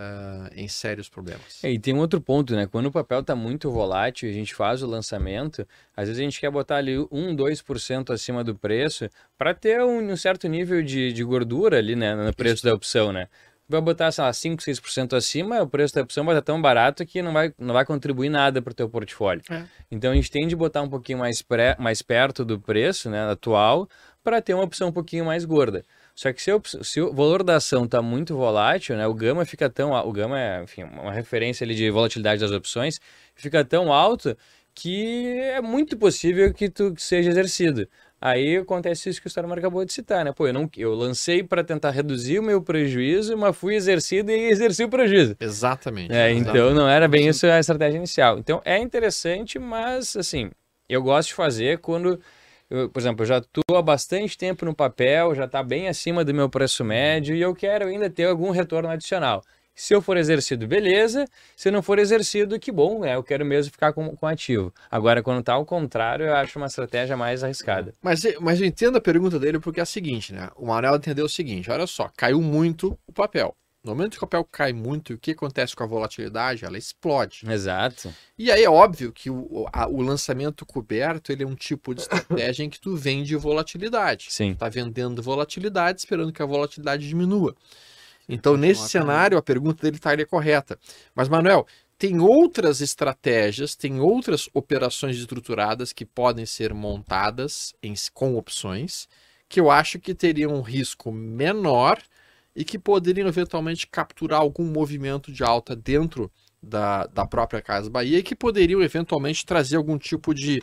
sérios problemas. E tem um outro ponto, né? Quando o papel está muito volátil e a gente faz o lançamento, às vezes a gente quer botar ali 2% acima do preço para ter um certo nível de gordura ali, né, no preço da opção, né? Vai botar, sei lá, 5, 6% acima, o preço da opção vai estar tão barato que não vai contribuir nada para o teu portfólio. Então a gente tem de botar um pouquinho mais perto do preço, né, atual, para ter uma opção um pouquinho mais gorda. Só que se o valor da ação está muito volátil, né, o gama fica tão... O gama é, enfim, uma referência ali de volatilidade das opções, fica tão alto que é muito possível que tu seja exercido. Aí acontece isso que o Stormer acabou de citar, né? Pô, eu lancei para tentar reduzir o meu prejuízo, mas fui exercido e exerci o prejuízo. Exatamente. Então não era bem isso a estratégia inicial. Então é interessante, mas assim, eu gosto de fazer quando... por exemplo, eu já estou há bastante tempo no papel, já está bem acima do meu preço médio e eu quero ainda ter algum retorno adicional. Se eu for exercido, beleza. Se não for exercido, que bom, né? Eu quero mesmo ficar com ativo. Agora, quando está ao contrário, eu acho uma estratégia mais arriscada. Mas eu entendo a pergunta dele porque é a seguinte, né? O Manuel entendeu o seguinte, olha só, caiu muito o papel. No momento que o papel cai muito, o que acontece com a volatilidade? Ela explode. Exato. E aí é óbvio que o lançamento coberto ele é um tipo de estratégia em que tu vende volatilidade. Sim. Tu tá vendendo volatilidade esperando que a volatilidade diminua. Então, nesse cenário, a pergunta dele estaria correta. Mas, Manuel, tem outras estratégias, tem outras operações estruturadas que podem ser montadas com opções, que eu acho que teriam um risco menor e que poderiam eventualmente capturar algum movimento de alta dentro da própria Casas Bahia e que poderiam eventualmente trazer algum tipo de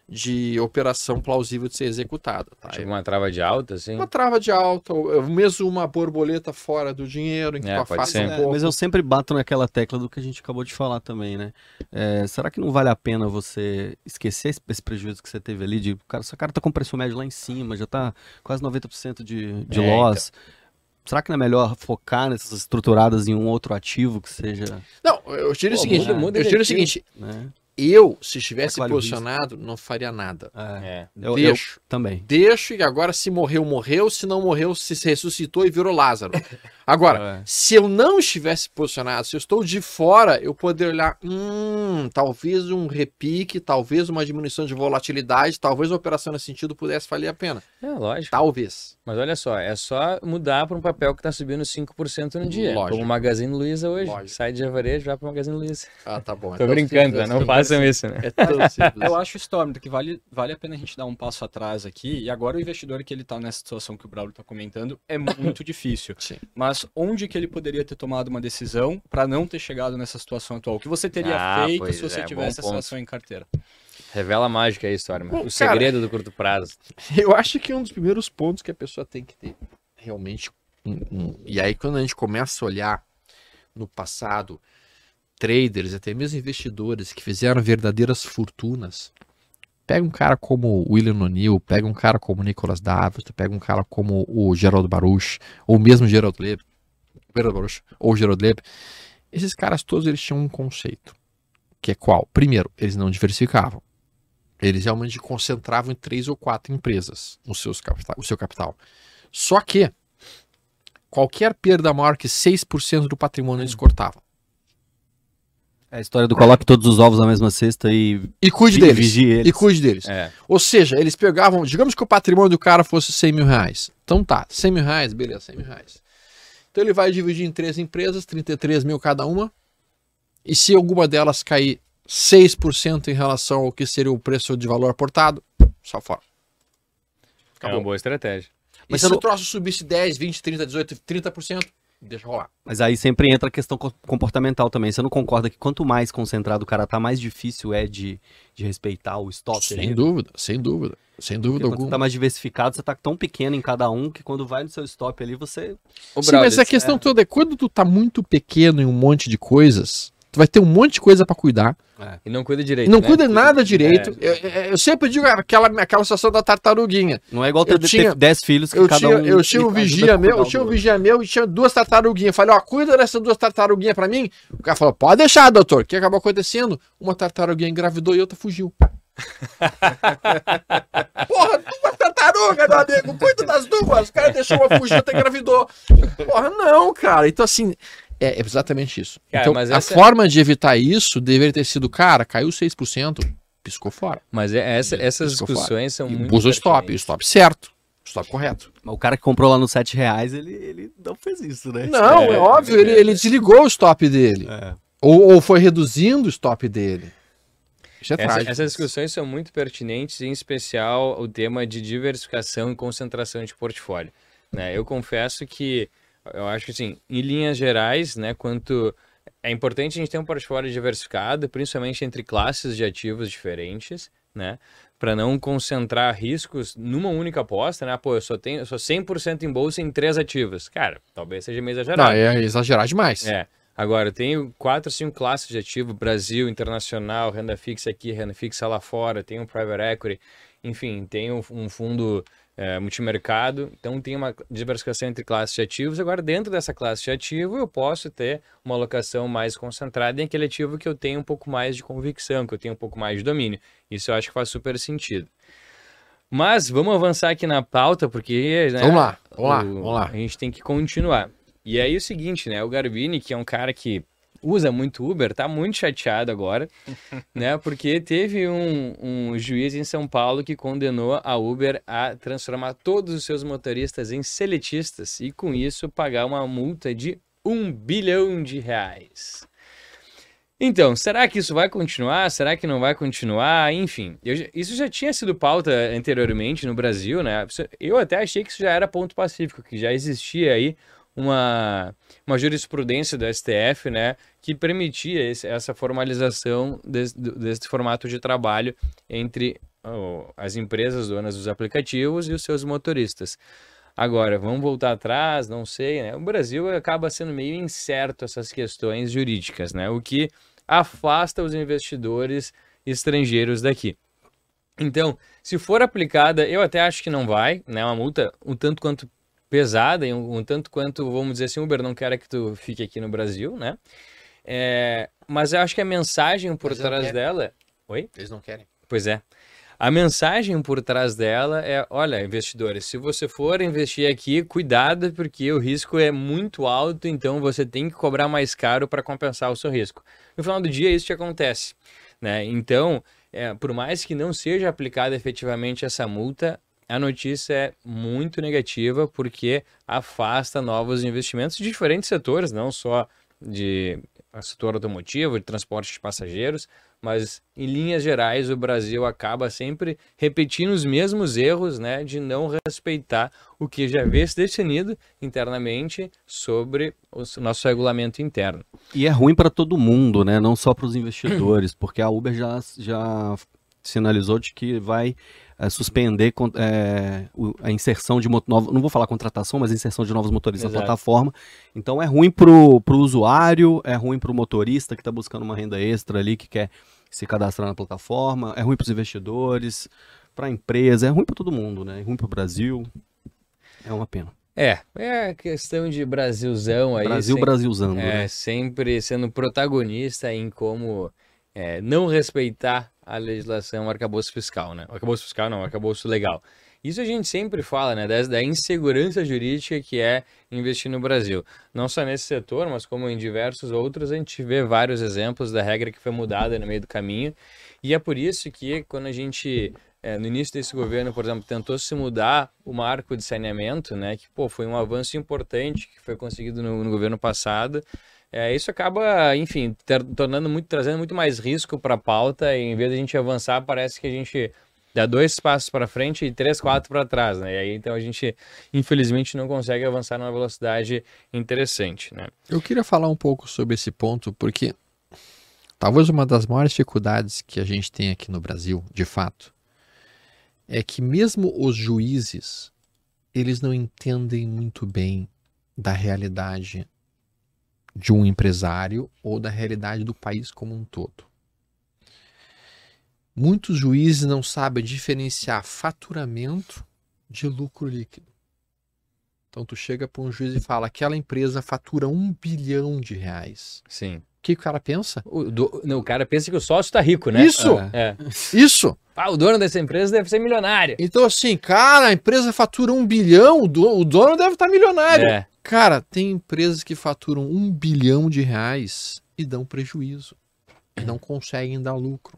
de operação plausível de ser executada. Tá? Tipo uma trava de alta, assim? Uma trava de alta, ou mesmo uma borboleta fora do dinheiro, em que tu afasta um pouco. Mas eu sempre bato naquela tecla do que a gente acabou de falar também, né? Será que não vale a pena você esquecer esse prejuízo que você teve ali? Seu cara tá com preço médio lá em cima, já tá quase 90% de loss. Então. Será que não é melhor focar nessas estruturadas em um outro ativo que seja... Não, eu diria o seguinte, né? Eu, se estivesse posicionado, não faria nada. Eu também. Deixo e agora se morreu, morreu. Se não morreu, se ressuscitou e virou Lázaro. Agora, se eu não estivesse posicionado, se eu estou de fora, eu poderia olhar, talvez um repique, talvez uma diminuição de volatilidade, talvez a operação nesse sentido pudesse valer a pena. Lógico. Talvez. Mas olha só, é só mudar para um papel que está subindo 5% no dia. Lógico. Como o Magazine Luiza hoje. Lógico. Sai de varejo, vai para o Magazine Luiza. Tá bom. Tô brincando, simples, não façam isso, né? Eu acho, Storm, que vale a pena a gente dar um passo atrás aqui. E agora o investidor que ele tá nessa situação que o Braulio tá comentando é muito difícil. Sim. Mas onde que ele poderia ter tomado uma decisão para não ter chegado nessa situação atual? O que você teria feito se você tivesse essa ação em carteira? Revela a mágica aí, Storm. O segredo do curto prazo. Eu acho que um dos primeiros pontos que a pessoa tem que ter realmente... E aí quando a gente começa a olhar no passado, traders, até mesmo investidores que fizeram verdadeiras fortunas, pega um cara como o William O'Neill, pega um cara como o Nicolas Davis, pega um cara como o Gerald Baruch, ou mesmo Gerald Leb, esses caras todos eles tinham um conceito, que é qual? Primeiro, eles não diversificavam. Eles realmente concentravam em 3 ou 4 empresas o seu capital. Só que qualquer perda maior que 6% do patrimônio eles cortavam. É a história do coloque todos os ovos na mesma cesta e cuide deles. Vigie eles. E cuide deles. Ou seja, eles pegavam, digamos que o patrimônio do cara fosse 100 mil reais. Então tá, 100 mil reais, beleza, 100 mil reais. Então ele vai dividir em 3 empresas, 33 mil cada uma. E se alguma delas cair 6% em relação ao que seria o preço de valor aportado, só fora. Acabou. É uma boa estratégia. Mas se o troço subisse 10, 20, 30, 18, 30%, deixa rolar. Mas aí sempre entra a questão comportamental também. Você não concorda que quanto mais concentrado o cara tá, mais difícil é de respeitar o stop? Sem dúvida alguma. Quando você tá mais diversificado, você tá tão pequeno em cada um que quando vai no seu stop ali, você... Sim, mas a questão toda é quando tu tá muito pequeno em um monte de coisas, tu vai ter um monte de coisa pra cuidar. E não cuida direito. Não cuida nada direito. Eu sempre digo aquela situação da tartaruguinha. Não é igual ter 10 filhos que eu tinha um vigia meu e tinha 2 tartaruguinhas. Falei, cuida dessas 2 tartaruguinhas pra mim. O cara falou, pode deixar, doutor. O que acabou acontecendo? Uma tartaruguinha engravidou e outra fugiu. Porra, 2 tartarugas, meu amigo. Cuida das 2. O cara deixou uma fugir, outra engravidou. Porra, não, cara. Então assim... É exatamente isso. Cara, então, a forma de evitar isso deveria ter sido, cara, caiu 6%, piscou fora. Mas essas discussões são muito... Usa o stop certo, o stop correto. Mas o cara que comprou lá nos R$7, ele não fez isso, né? Não, é óbvio, ele desligou o stop dele. Ou foi reduzindo o stop dele. Isso é trágico. Essas discussões são muito pertinentes, em especial o tema de diversificação e concentração de portfólio. Né? Eu confesso que eu acho que, assim, em linhas gerais, né, quanto é importante a gente ter um portfólio diversificado, principalmente entre classes de ativos diferentes, né, para não concentrar riscos numa única aposta, né, eu sou 100% em bolsa em 3 ativos. Cara, talvez seja meio exagerado. Não, é exagerar demais. Agora, eu tenho 4 ou 5 classes de ativo, Brasil, internacional, renda fixa aqui, renda fixa lá fora, tenho um private equity, enfim, tenho um fundo... multimercado, então tem uma diversificação entre classes de ativos. Agora, dentro dessa classe de ativo, eu posso ter uma alocação mais concentrada em aquele ativo que eu tenho um pouco mais de convicção, que eu tenho um pouco mais de domínio. Isso eu acho que faz super sentido. Mas vamos avançar aqui na pauta, porque... Né, vamos lá. A gente tem que continuar. E aí é o seguinte, né? O Garbini, que é um cara que usa muito Uber, tá muito chateado agora, né? Porque teve um juiz em São Paulo que condenou a Uber a transformar todos os seus motoristas em seletistas e, com isso, pagar uma multa de R$1 bilhão. Então, será que isso vai continuar? Será que não vai continuar? Enfim, isso já tinha sido pauta anteriormente no Brasil, né? Eu até achei que isso já era ponto pacífico, que já existia aí uma jurisprudência do STF, né, que permitia essa formalização desse formato de trabalho entre as empresas donas dos aplicativos e os seus motoristas. Agora, vamos voltar atrás, não sei, né? O Brasil acaba sendo meio incerto essas questões jurídicas, né? O que afasta os investidores estrangeiros daqui. Então, se for aplicada, eu até acho que não vai, né? Uma multa um tanto quanto pesada e um tanto quanto, vamos dizer assim, o Uber não quer que tu fique aqui no Brasil, né? Mas eu acho que a mensagem por trás dela... Oi? Eles não querem. Pois é. A mensagem por trás dela é, olha, investidores, se você for investir aqui, cuidado, porque o risco é muito alto, então você tem que cobrar mais caro para compensar o seu risco. No final do dia, isso te acontece, né? Então, por mais que não seja aplicada efetivamente essa multa, a notícia é muito negativa, porque afasta novos investimentos de diferentes setores, não só de setor automotivo, de transporte de passageiros, mas em linhas gerais o Brasil acaba sempre repetindo os mesmos erros, né, de não respeitar o que já vê se definido internamente sobre o nosso regulamento interno. E é ruim para todo mundo, né, não só para os investidores, porque a Uber já sinalizou de que vai suspender a inserção de não vou falar contratação, mas inserção de novos motoristas na plataforma. Então é ruim pro usuário, é ruim pro motorista que está buscando uma renda extra ali, que quer se cadastrar na plataforma, é ruim para os investidores, para a empresa, é ruim para todo mundo, né? É ruim para o Brasil. É uma pena. É questão de Brasilzão aí. Brasilzando, né? Sempre sendo protagonista em como não respeitar a legislação, o arcabouço fiscal, né? O arcabouço fiscal não, o arcabouço legal. Isso a gente sempre fala, né? Da insegurança jurídica que é investir no Brasil. Não só nesse setor, mas como em diversos outros, a gente vê vários exemplos da regra que foi mudada no meio do caminho. E é por isso que quando a gente, no início desse governo, por exemplo, tentou se mudar o marco de saneamento, né? Que, foi um avanço importante que foi conseguido no governo passado. Isso acaba, enfim, trazendo muito mais risco para a pauta, e em vez de a gente avançar, parece que a gente dá 2 passos para frente e 3, 4 para trás, né? E aí, então, a gente, infelizmente, não consegue avançar numa velocidade interessante, né? Eu queria falar um pouco sobre esse ponto, porque talvez uma das maiores dificuldades que a gente tem aqui no Brasil, de fato, é que mesmo os juízes, eles não entendem muito bem da realidade de um empresário ou da realidade do país como um todo. Muitos juízes não sabem diferenciar faturamento de lucro líquido. Então tu chega para um juiz e fala, aquela empresa fatura R$1 bilhão. Sim. O que o cara pensa? O cara pensa que o sócio está rico, né? Isso! Isso! O dono dessa empresa deve ser milionário. Então assim, cara, a empresa fatura R$1 bilhão, o dono deve estar milionário. Cara, tem empresas que faturam R$1 bilhão e dão prejuízo. E não conseguem dar lucro.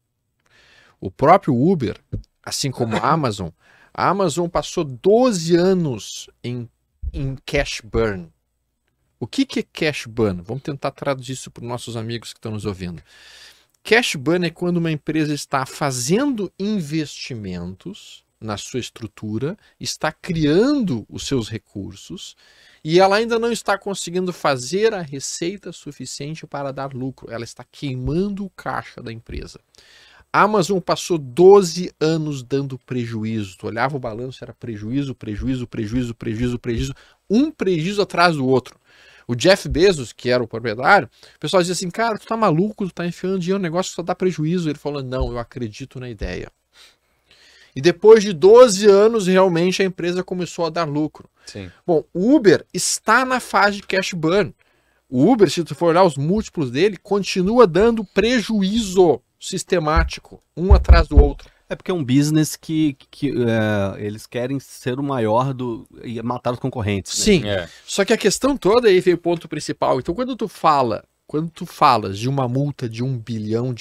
O próprio Uber, assim como a Amazon passou 12 anos em cash burn. O que é cash burn? Vamos tentar traduzir isso para os nossos amigos que estão nos ouvindo. Cash burn é quando uma empresa está fazendo investimentos na sua estrutura, está criando os seus recursos e ela ainda não está conseguindo fazer a receita suficiente para dar lucro. Ela está queimando o caixa da empresa. A Amazon passou 12 anos dando prejuízo. Tu olhava o balanço, era prejuízo, prejuízo, prejuízo, prejuízo, prejuízo. Um prejuízo atrás do outro. O Jeff Bezos, que era o proprietário, o pessoal dizia assim, cara, tu tá maluco, tu tá enfiando dinheiro no negócio que só dá prejuízo. Ele falou, não, eu acredito na ideia. E depois de 12 anos, realmente a empresa começou a dar lucro. Sim. Bom, o Uber está na fase de cash burn. O Uber, se tu for olhar os múltiplos dele, continua dando prejuízo sistemático, um atrás do outro. É porque é um business que eles querem ser o maior e matar os concorrentes. Né? Sim, só que a questão toda aí veio o ponto principal. Então quando tu falas de uma multa de R$1 bilhão,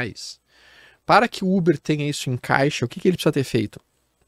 para que o Uber tenha isso em caixa, o que ele precisa ter feito?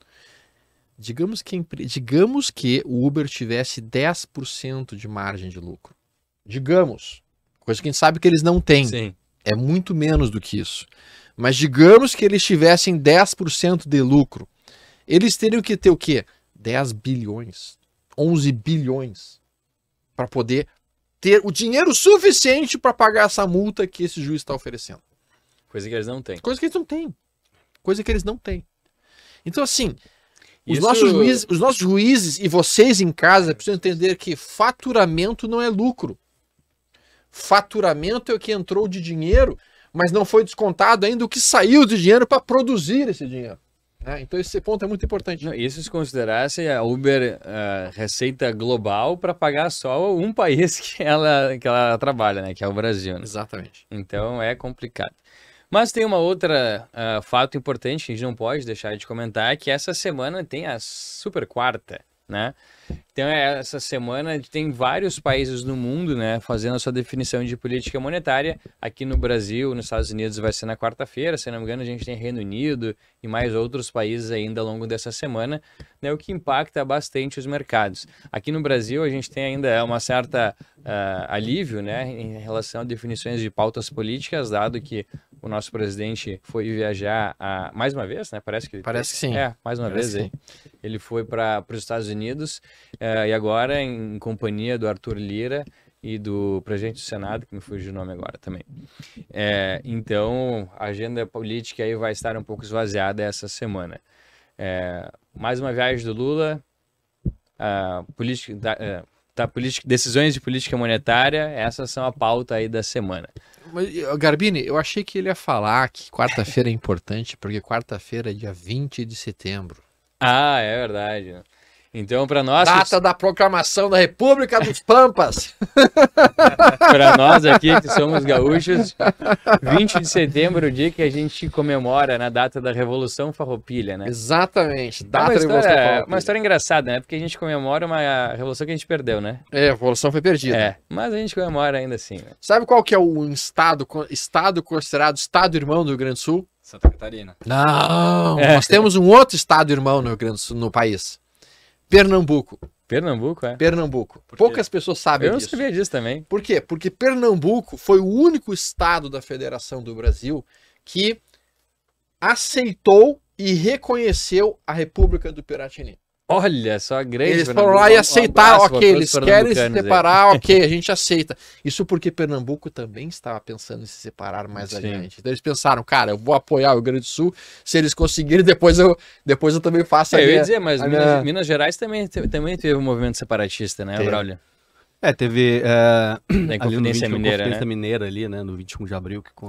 Digamos que o Uber tivesse 10% de margem de lucro. Digamos, coisa que a gente sabe que eles não têm. Sim. É muito menos do que isso. Mas digamos que eles tivessem 10% de lucro. Eles teriam que ter o quê? 10 bilhões, 11 bilhões para poder ter o dinheiro suficiente para pagar essa multa que esse juiz está oferecendo. Coisa que eles não têm. Coisa que eles não têm. coisa que eles não têm. Então, assim, os nossos juízes e vocês em casa precisam entender que faturamento não é lucro. Faturamento é o que entrou de dinheiro, mas não foi descontado ainda o que saiu de dinheiro para produzir esse dinheiro. Então esse ponto é muito importante. Isso se considerasse a Uber receita global para pagar só um país que ela trabalha, né? Que é o Brasil. Né? Exatamente. Então é complicado. Mas tem uma outra fato importante que a gente não pode deixar de comentar, que essa semana tem a super quarta, né? Então, essa semana tem vários países no mundo, né, fazendo a sua definição de política monetária. Aqui no Brasil, nos Estados Unidos, vai ser na quarta-feira. Se não me engano, a gente tem Reino Unido e mais outros países ainda ao longo dessa semana, né, o que impacta bastante os mercados. Aqui no Brasil, a gente tem ainda uma certa alívio, né, em relação a definições de pautas políticas, dado que o nosso presidente foi viajar mais uma vez, né? Parece que sim. Mais uma vez aí. Ele foi para os Estados Unidos e agora em companhia do Arthur Lira e do presidente do Senado, que me fugiu o nome agora também. Então, a agenda política aí vai estar um pouco esvaziada essa semana. Mais uma viagem do Lula, decisões de política monetária, essas são a pauta aí da semana. Mas, Garbini, eu achei que ele ia falar que quarta-feira é importante, porque quarta-feira é dia 20 de setembro. Ah, é verdade. Então, para nós... Data da proclamação da República dos Pampas. Para nós aqui, que somos gaúchos, 20 de setembro, o dia que a gente comemora na data da Revolução Farroupilha, né? Exatamente. Data da Revolução Farroupilha. Uma história engraçada, né? Porque a gente comemora uma revolução que a gente perdeu, né? A revolução foi perdida. Mas a gente comemora ainda assim. Né? Sabe qual que é o estado considerado estado-irmão do Rio Grande do Sul? Santa Catarina. Não! Nós temos um outro estado-irmão no Rio Grande do Sul, no país. Pernambuco. Pernambuco, é? Pernambuco. Poucas pessoas sabem disso. Eu não sabia disso também. Por quê? Porque Pernambuco foi o único estado da Federação do Brasil que aceitou e reconheceu a República do Piratini. Olha só, grande. Eles foram lá e aceitaram, ok, eles querem se separar, ok, a gente aceita. Isso porque Pernambuco também estava pensando em se separar mais adiante. Então eles pensaram, cara, eu vou apoiar o Rio Grande do Sul, se eles conseguirem, depois eu também faço eu ia dizer, mas Minas Gerais também teve um movimento separatista, né, Braulio? Teve a Inconfidência Mineira, Inconfidência Mineira ali, né, no 21 de abril, que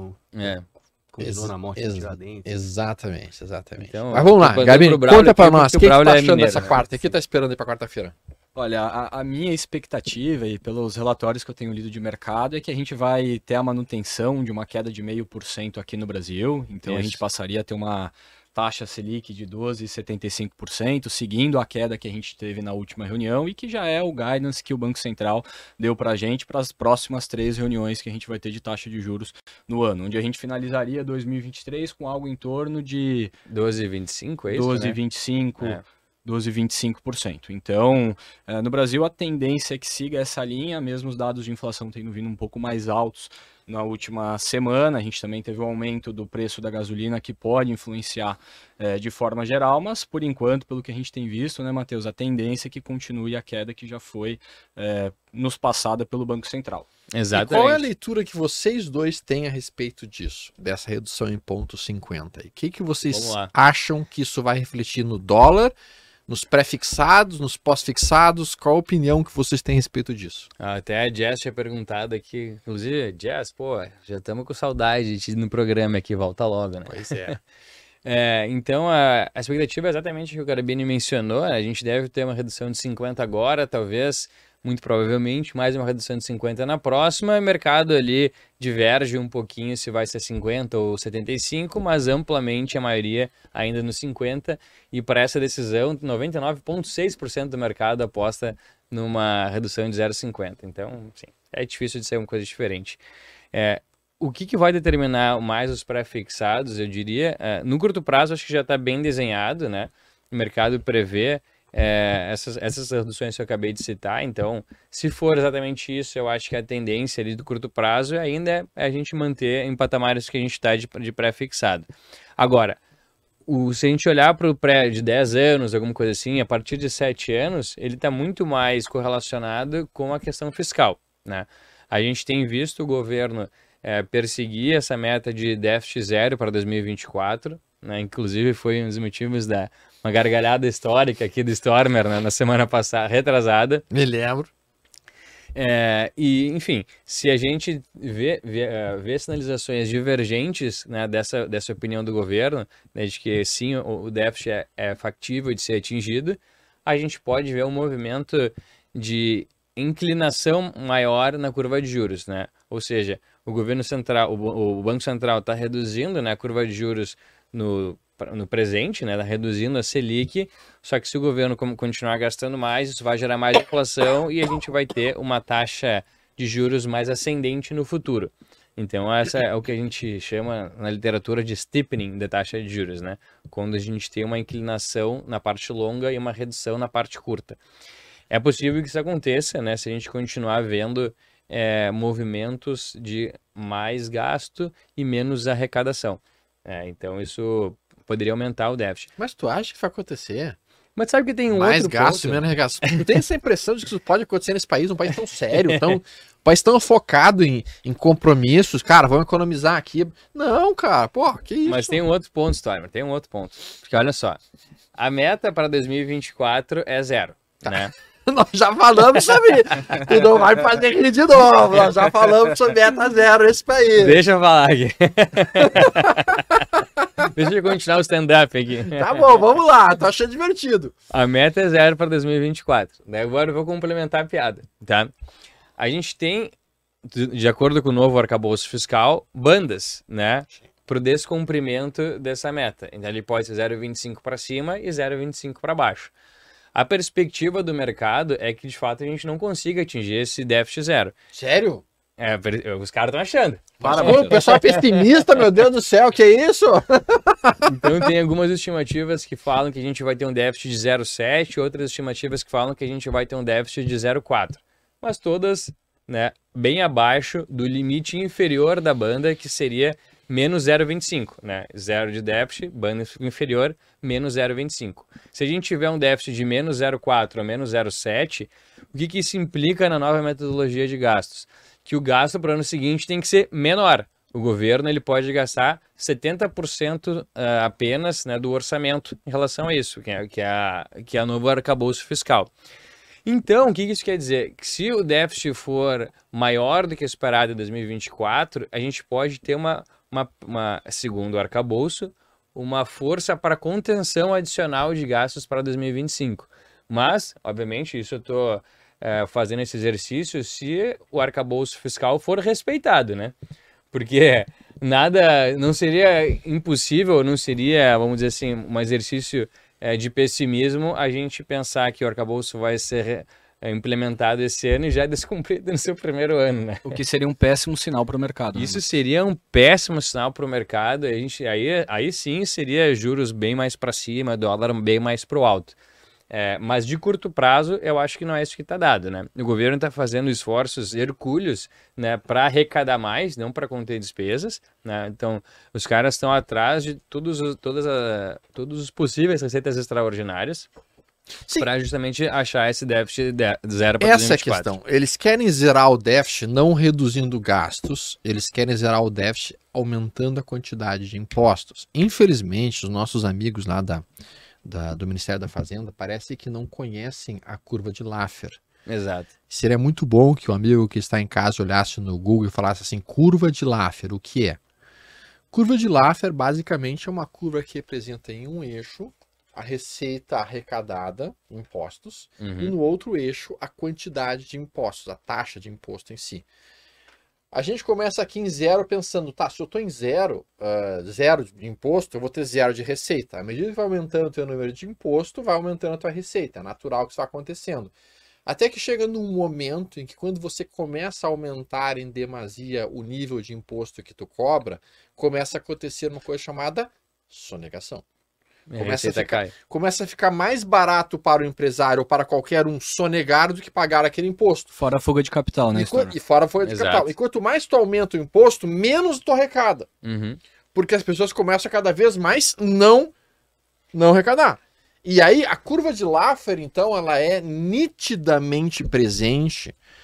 na morte de Tiradentes. Exatamente. Então, mas vamos lá, Gabi, conta pra nós, o que tá achando dessa quarta? O que tá esperando aí pra quarta-feira? Olha, a minha expectativa, e pelos relatórios que eu tenho lido de mercado, é que a gente vai ter a manutenção de uma queda de 0,5% aqui no Brasil. Então a gente passaria a ter uma taxa Selic de 12,75%, seguindo a queda que a gente teve na última reunião e que já é o guidance que o Banco Central deu para a gente para as próximas 3 reuniões que a gente vai ter de taxa de juros no ano, onde a gente finalizaria 2023 com algo em torno de 12,25%, é isso? 12,25%. Né? 12,25%. Então, no Brasil, a tendência é que siga essa linha, mesmo os dados de inflação tendo vindo um pouco mais altos na última semana. A gente também teve um aumento do preço da gasolina que pode influenciar de forma geral, mas por enquanto, pelo que a gente tem visto, né, Matheus, a tendência é que continue a queda que já foi nos passada pelo Banco Central. Exatamente. E qual é a leitura que vocês dois têm a respeito disso, dessa redução em 0,50? O que vocês acham que isso vai refletir no dólar, nos pré-fixados, nos pós-fixados? Qual a opinião que vocês têm a respeito disso? Até a Jess tinha perguntado aqui, inclusive, Jess, já estamos com saudade de ti no programa aqui, volta logo, né? Pois é. Então, a expectativa é exatamente o que o Garbini mencionou, a gente deve ter uma redução de 50 agora, talvez, muito provavelmente, mais uma redução de 50 na próxima, o mercado ali diverge um pouquinho se vai ser 50 ou 75, mas amplamente a maioria ainda no 50, e para essa decisão 99,6% do mercado aposta numa redução de 0,50, então sim, é difícil de ser uma coisa diferente. O que vai determinar mais os pré-fixados, eu diria, no curto prazo acho que já está bem desenhado, né? O mercado prevê essas reduções que eu acabei de citar, então se for exatamente isso, eu acho que a tendência ali do curto prazo ainda é a gente manter em patamares que a gente está de pré-fixado. Agora, se a gente olhar para o pré de 10 anos, alguma coisa assim, a partir de 7 anos, ele está muito mais correlacionado com a questão fiscal, né? A gente tem visto o governo perseguir essa meta de déficit zero para 2024, né? Inclusive foi um dos motivos da uma gargalhada histórica aqui do Stormer, né? Na semana passada, retrasada. Me lembro. E, enfim, se a gente vê sinalizações divergentes, né, dessa opinião do governo, né, de que sim, o déficit é factível de ser atingido, a gente pode ver um movimento de inclinação maior na curva de juros, né? Ou seja, o governo central, o Banco Central está reduzindo, né, a curva de juros no presente, né, tá reduzindo a Selic, só que se o governo continuar gastando mais, isso vai gerar mais inflação e a gente vai ter uma taxa de juros mais ascendente no futuro. Então, essa é o que a gente chama na literatura de steepening da taxa de juros, né? Quando a gente tem uma inclinação na parte longa e uma redução na parte curta. É possível que isso aconteça, né, se a gente continuar vendo movimentos de mais gasto e menos arrecadação. Então, isso poderia aumentar o déficit. Mas tu acha que vai acontecer? Mas sabe que tem um mais outro gasto ponto? Menos arrecadação. Não tem essa impressão de que isso pode acontecer nesse país, um país tão sério, um país tão focado em compromissos. Cara, vamos economizar aqui. Não, cara, pô, que isso? Mas tem um outro ponto, Stormer, tem um outro ponto. Porque olha só, a meta para 2024 é 0, né? Nós já falamos sobre isso. Tu não vai fazer rir de novo. Nós já falamos sobre meta 0 nesse país. Deixa eu falar aqui. Deixa eu continuar o stand-up aqui. Tá bom, vamos lá. Tô achando divertido. A meta é 0 para 2024. Daí agora eu vou complementar a piada, tá? A gente tem, de acordo com o novo arcabouço fiscal, bandas, né? Para o descumprimento dessa meta. Então ele pode ser 0,25 para cima e 0,25 para baixo. A perspectiva do mercado é que, de fato, a gente não consiga atingir esse déficit 0. Sério? Os caras estão achando. O pessoal é pessimista, meu Deus do céu, que é isso? Então tem algumas estimativas que falam que a gente vai ter um déficit de 0,7, outras estimativas que falam que a gente vai ter um déficit de 0,4. Mas todas, né, bem abaixo do limite inferior da banda, que seria menos 0,25, né? 0 de déficit, banda inferior, menos 0,25. Se a gente tiver um déficit de menos 0,4 a menos 0,7, o que isso implica na nova metodologia de gastos? Que o gasto para o ano seguinte tem que ser menor. O governo ele pode gastar 70% apenas, né, do orçamento em relação a isso, que é a novo arcabouço fiscal. Então, o que isso quer dizer? Que se o déficit for maior do que esperado em 2024, a gente pode ter segundo o arcabouço, uma força para contenção adicional de gastos para 2025. Mas, obviamente, isso eu estou fazendo esse exercício se o arcabouço fiscal for respeitado, né? Porque não seria impossível, não seria, vamos dizer assim, um exercício de pessimismo a gente pensar que o arcabouço vai ser implementado esse ano e já descumprido no seu primeiro ano, né? O que seria um péssimo sinal para o mercado. Isso seria um péssimo sinal para o mercado. Aí sim seria juros bem mais para cima, dólar bem mais para o alto. Mas de curto prazo, eu acho que não é isso que está dado, né? O governo está fazendo esforços hercúleos, né, para arrecadar mais, não para conter despesas, né? Então, os caras estão atrás de todos os possíveis receitas extraordinárias para justamente achar esse déficit de 0 para 2024. Essa é a questão. Eles querem zerar o déficit não reduzindo gastos, eles querem zerar o déficit aumentando a quantidade de impostos. Infelizmente, os nossos amigos lá do Ministério da Fazenda parece que não conhecem a curva de Laffer. Exato. Seria muito bom que o amigo que está em casa olhasse no Google e falasse assim, curva de Laffer, o que é? Curva de Laffer basicamente é uma curva que representa em um eixo a receita arrecadada, impostos, e no outro eixo a quantidade de impostos, a taxa de imposto em si. A gente começa aqui em 0 pensando, tá, se eu estou em 0 de imposto, eu vou ter 0 de receita. À medida que vai aumentando o teu número de imposto, vai aumentando a tua receita. É natural que isso está acontecendo. Até que chega num momento em que quando você começa a aumentar em demasia o nível de imposto que tu cobra, começa a acontecer uma coisa chamada sonegação. Começa a ficar mais barato para o empresário ou para qualquer um sonegar do que pagar aquele imposto. Fora a fuga de capital, né? E fora a fuga de capital. E quanto mais tu aumenta o imposto, menos tu arrecada. Porque as pessoas começam a cada vez mais não arrecadar. E aí a curva de Laffer, então, ela é nitidamente presente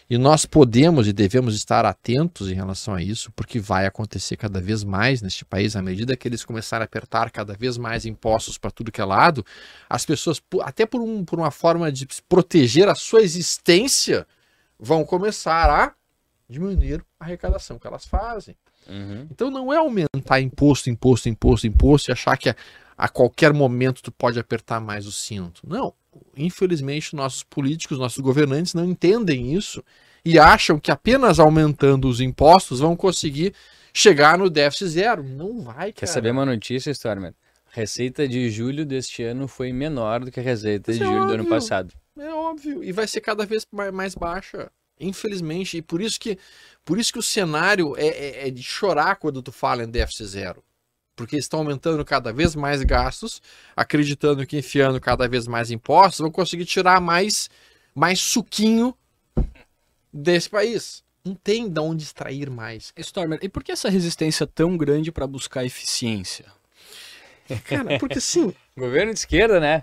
E nós podemos e devemos estar atentos em relação a isso, porque vai acontecer cada vez mais neste país, à medida que eles começarem a apertar cada vez mais impostos para tudo que é lado, as pessoas, até por uma forma de proteger a sua existência, vão começar a diminuir a arrecadação que elas fazem. Então não é aumentar imposto e achar que a qualquer momento tu pode apertar mais o cinto. Não. Infelizmente, nossos políticos, nossos governantes não entendem isso e acham que apenas aumentando os impostos vão conseguir chegar no déficit zero. Não vai, cara. Quer saber uma notícia, Stormer? A receita de julho deste ano foi menor do que a receita de julho do ano passado. É óbvio. E vai ser cada vez mais baixa. Infelizmente. E por isso que o cenário é de chorar quando tu fala em déficit zero. Porque estão aumentando cada vez mais gastos, acreditando que enfiando cada vez mais impostos vão conseguir tirar mais suquinho desse país. Não tem de onde extrair mais. Stormer, e por que essa resistência tão grande para buscar eficiência? Cara, porque sim. Governo de esquerda, né?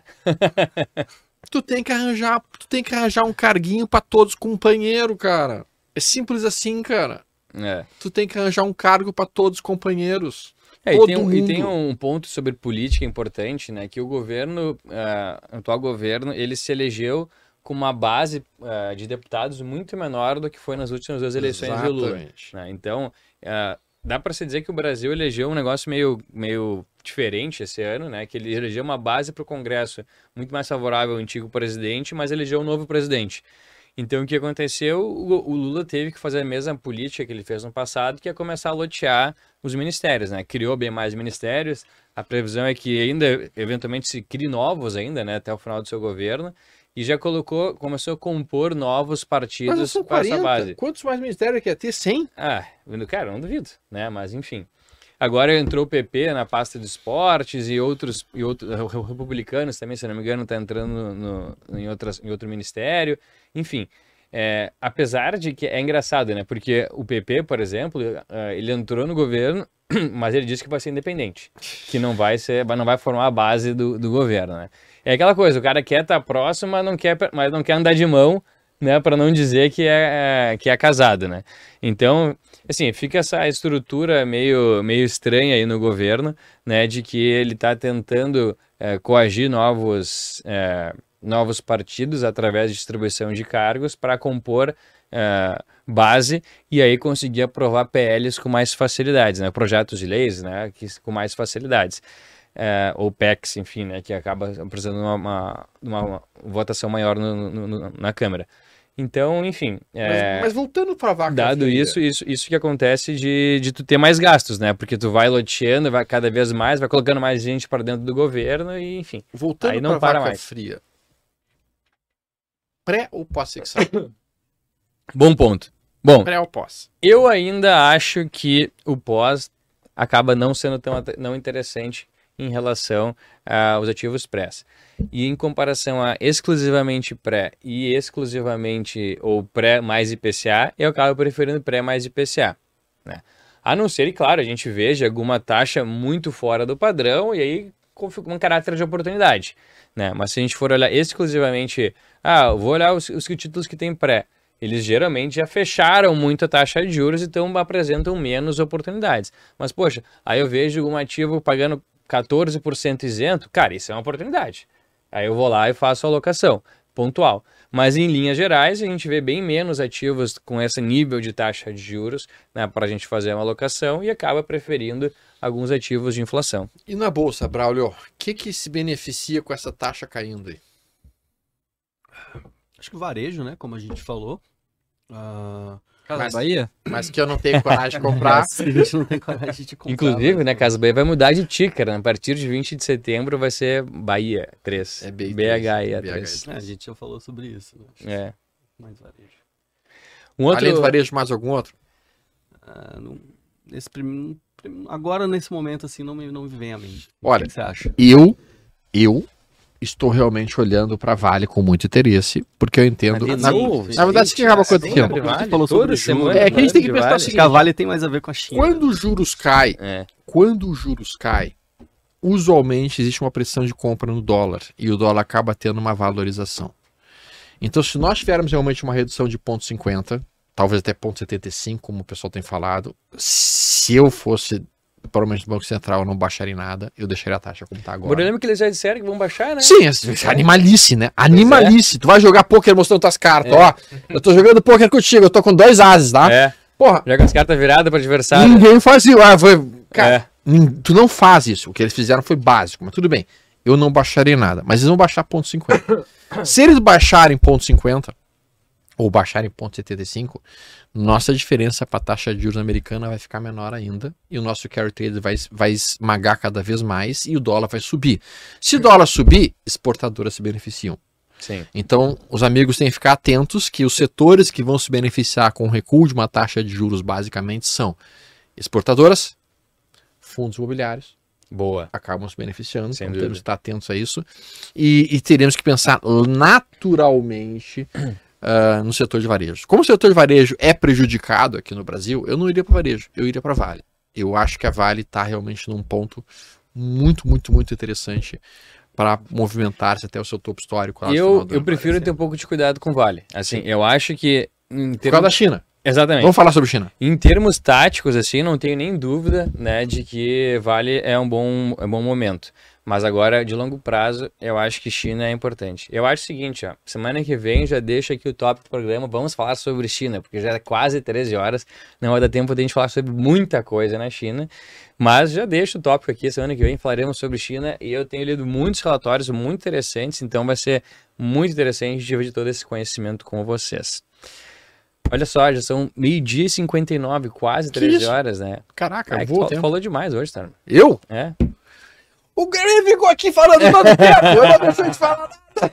Tu tem que arranjar um carguinho para todos os companheiros, cara. É simples assim, cara. Tu tem que arranjar um cargo para todos os companheiros. E tem um ponto sobre política importante, né? Que o governo, o atual governo, ele se elegeu com uma base de deputados muito menor do que foi nas últimas 2 eleições do Lula. Né? Então, dá para se dizer que o Brasil elegeu um negócio meio diferente esse ano, né? Que ele elegeu uma base para o Congresso muito mais favorável ao antigo presidente, mas elegeu um novo presidente. Então, o que aconteceu? O Lula teve que fazer a mesma política que ele fez no passado, que é começar a lotear os ministérios, né? Criou bem mais ministérios. A previsão é que ainda, eventualmente, se crie novos ainda, né? Até o final do seu governo. E já começou a compor novos partidos com essa base. Quantos mais ministérios quer ter? 100? Cara, não duvido, né? Mas, enfim. Agora entrou o PP na pasta de esportes e outros republicanos também, se não me engano, está entrando em outro ministério. Enfim, apesar de que é engraçado, né? Porque o PP, por exemplo, ele entrou no governo, mas ele disse que vai ser independente, que não vai formar a base do governo, né? É aquela coisa, o cara quer estar próximo, mas não quer andar de mão, né? Para não dizer que é casado, né? Então, assim, fica essa estrutura meio estranha aí no governo, né? De que ele está tentando coagir novos partidos através de distribuição de cargos para compor base e aí conseguir aprovar PLs com mais facilidades, né? Projetos de leis, né? Com mais facilidades. Ou PECs, enfim, né? Que acaba apresentando uma votação maior na Câmara. Então, enfim... Mas voltando para a vaca dado fria. Isso que acontece de tu ter mais gastos, né? Porque tu vai loteando, vai cada vez mais, vai colocando mais gente para dentro do governo e, enfim... Voltando para a vaca mais. Fria. Pré ou pós-fixação? Bom ponto. Bom, pré ou pós? Eu ainda acho que o pós acaba não sendo tão interessante em relação aos ativos prés. E em comparação a exclusivamente pré e exclusivamente ou pré mais IPCA, eu acabo preferindo pré mais IPCA, né? A não ser, e claro, a gente veja alguma taxa muito fora do padrão e aí com um caráter de oportunidade, né? Mas se a gente for olhar exclusivamente, eu vou olhar os títulos que tem pré, eles geralmente já fecharam muito a taxa de juros, então apresentam menos oportunidades. Mas, poxa, aí eu vejo um ativo pagando 14% isento, cara, isso é uma oportunidade. Aí eu vou lá e faço a alocação pontual. Mas em linhas gerais, a gente vê bem menos ativos com esse nível de taxa de juros, né, para a gente fazer uma alocação e acaba preferindo alguns ativos de inflação. E na Bolsa, Braulio, o que se beneficia com essa taxa caindo aí? Acho que o varejo, né, como a gente falou. Casa Bahia? Mas que eu não tenho coragem de comprar. A gente não tem coragem de comprar. Inclusive, né, Casa Bahia vai mudar de ticker, né? A partir de 20 de setembro vai ser Bahia 3. É BHIA 3. A gente já falou sobre isso. Né? Mais varejo. Além do varejo, mais algum outro? Agora, nesse momento, assim, não me vem à mente. Olha, o que você acha? Eu estou realmente olhando para Vale com muito interesse, porque eu entendo... Na verdade, isso que acaba acontecendo. É que a gente tem que pensar o seguinte: a Vale tem mais a ver com a China. Quando os juros caem, usualmente existe uma pressão de compra no dólar, e o dólar acaba tendo uma valorização. Então, se nós tivermos realmente uma redução de 0,50, talvez até 0,75, como o pessoal tem falado, se eu fosse provavelmente do Banco Central, eu não baixaria nada, eu deixaria a taxa como está agora. Eu lembro que eles já disseram que vão baixar, né? Sim, animalice, né? Animalice. Tu vai jogar pôquer mostrando tuas cartas, ó. Eu tô jogando pôquer contigo, eu tô com 2 ases, tá? Porra. Joga as cartas viradas para adversário. Ninguém faz isso. Cara, tu não faz isso. O que eles fizeram foi básico, mas tudo bem. Eu não baixaria nada, mas eles vão baixar 0,50. Se eles baixarem 0,50 ou baixarem 0,75, nossa diferença para a taxa de juros americana vai ficar menor ainda e o nosso carry trade vai esmagar cada vez mais e o dólar vai subir. Se o dólar subir, exportadoras se beneficiam. Sim. Então, os amigos têm que ficar atentos que os setores que vão se beneficiar com o recuo de uma taxa de juros basicamente são exportadoras, fundos imobiliários, acabam se beneficiando, então temos que estar atentos a isso e teremos que pensar naturalmente no setor de varejo. Como o setor de varejo é prejudicado aqui no Brasil, eu não iria para varejo, eu iria para Vale. Eu acho que a Vale está realmente num ponto muito, muito, muito interessante para movimentar-se até o seu topo histórico. Eu prefiro ter um pouco de cuidado com Vale. Assim, eu acho que... Por causa da China. Exatamente. Vamos falar sobre China. Em termos táticos, assim, não tenho nem dúvida, né, de que Vale é um bom momento. Mas agora, de longo prazo, eu acho que China é importante. Eu acho o seguinte, ó, semana que vem já deixa aqui o top do programa, vamos falar sobre China, porque já é quase 13 horas, não vai dar tempo de a gente falar sobre muita coisa na China, mas já deixa o tópico aqui, semana que vem falaremos sobre China, e eu tenho lido muitos relatórios muito interessantes, então vai ser muito interessante dividir todo esse conhecimento com vocês. Olha só, já são 12h59, quase 13 horas, né? Caraca, tu falou demais hoje, tá? Eu? É. O Guilherme ficou aqui falando todo tempo, eu não deixei de falar nada.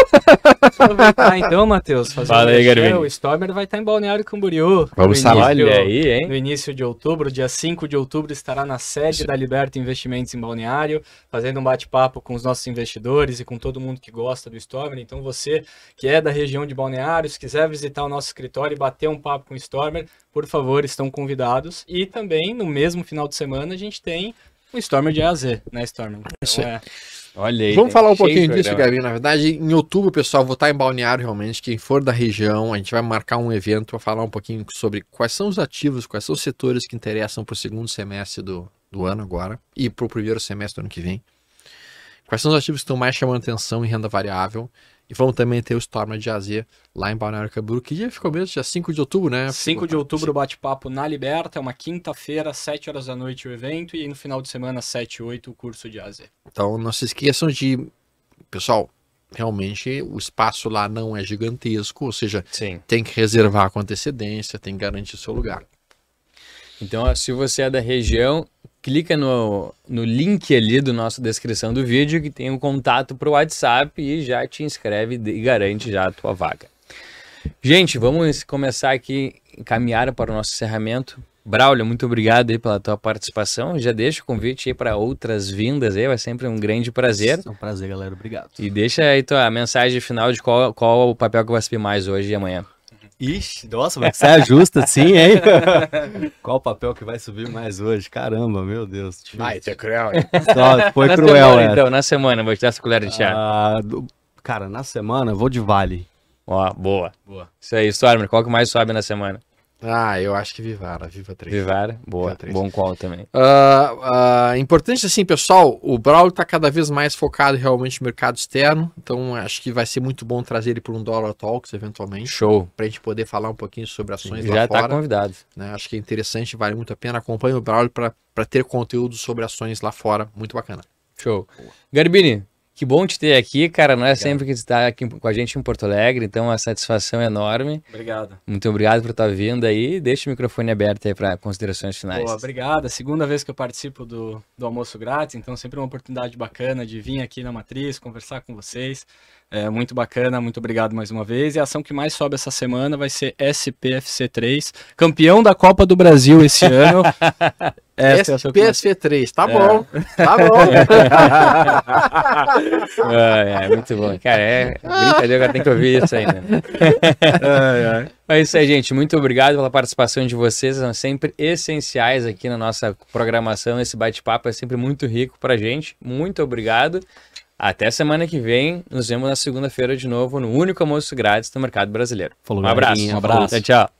Aproveitar então, Matheus, Fala aí, Garvin. O Stormer vai estar em Balneário Camboriú. Vamos falar. Olha aí, hein? No início de outubro, dia 5 de outubro, estará na sede da Liberta Investimentos em Balneário, fazendo um bate-papo com os nossos investidores e com todo mundo que gosta do Stormer. Então você que é da região de Balneário, se quiser visitar o nosso escritório e bater um papo com o Stormer, por favor, estão convidados. E também, no mesmo final de semana, a gente tem o Stormer de A a Z, né, Stormer? Então, Olha aí. Vamos falar um pouquinho disso, Gabi. Na verdade, em outubro, pessoal, vou estar em Balneário realmente. Quem for da região, a gente vai marcar um evento para falar um pouquinho sobre quais são os ativos, quais são os setores que interessam para o segundo semestre do ano agora e para o primeiro semestre do ano que vem. Quais são os ativos que estão mais chamando atenção em renda variável. E vamos também ter o Stormer de AZ lá em Balneário Camboriú. Que dia ficou mesmo? Dia 5 de outubro, né? 5 de outubro, bate-papo na Liberta. É uma quinta-feira, 7 horas da noite o evento. E no final de semana, 7 e 8, o curso de AZ. Então, não se esqueçam de... Pessoal, realmente o espaço lá não é gigantesco. Ou seja, tem que reservar com antecedência, tem que garantir o seu lugar. Então, se você é da região, clica no link ali do nosso descrição do vídeo que tem um contato para o WhatsApp e já te inscreve e garante já a tua vaga. Gente, vamos começar aqui, caminhar para o nosso encerramento. Braulio, muito obrigado aí pela tua participação. Já deixa o convite aí para outras vindas aí, vai sempre um grande prazer. É um prazer, galera. Obrigado. E deixa aí tua mensagem final de qual o papel que vai subir mais hoje e amanhã. Ixi, nossa, mas você ajusta assim, hein? Qual o papel que vai subir mais hoje? Caramba, meu Deus. Ai, você é cruel. Só, foi na cruel, semana, então, na semana, vou te dar essa colher de chá. Cara, na semana, eu vou de Vale. Ó, boa. Isso aí, Stormer, qual que mais sobe na semana? Eu acho que Vivara, Viva 3. Vivara, boa. 3. Bom call também. Importante assim, pessoal, o Braulio está cada vez mais focado realmente no mercado externo, então acho que vai ser muito bom trazer ele para um Dollar Talks, eventualmente. Show. Para a gente poder falar um pouquinho sobre ações lá fora. Já está convidado. Né? Acho que é interessante, vale muito a pena. Acompanhe o Braulio para ter conteúdo sobre ações lá fora, muito bacana. Show. Garbini, que bom te ter aqui, cara. Não é sempre que você está aqui com a gente em Porto Alegre, então a satisfação é enorme. Obrigado. Muito obrigado por estar vindo aí. Deixa o microfone aberto aí para considerações finais. Boa, obrigado. A segunda vez que eu participo do almoço grátis, então sempre uma oportunidade bacana de vir aqui na Matriz, conversar com vocês. É muito bacana, muito obrigado mais uma vez. E a ação que mais sobe essa semana vai ser SPFC3, campeão da Copa do Brasil esse ano. SPFC3, tá bom, tá bom. Muito bom. Cara, brincadeira, agora tem que ouvir isso ainda. É isso aí, gente. Muito obrigado pela participação de vocês. São sempre essenciais aqui na nossa programação. Esse bate-papo é sempre muito rico pra gente. Muito obrigado. Até semana que vem, nos vemos na segunda-feira de novo no único almoço grátis do mercado brasileiro. Falou, um abraço. Um abraço. Tchau.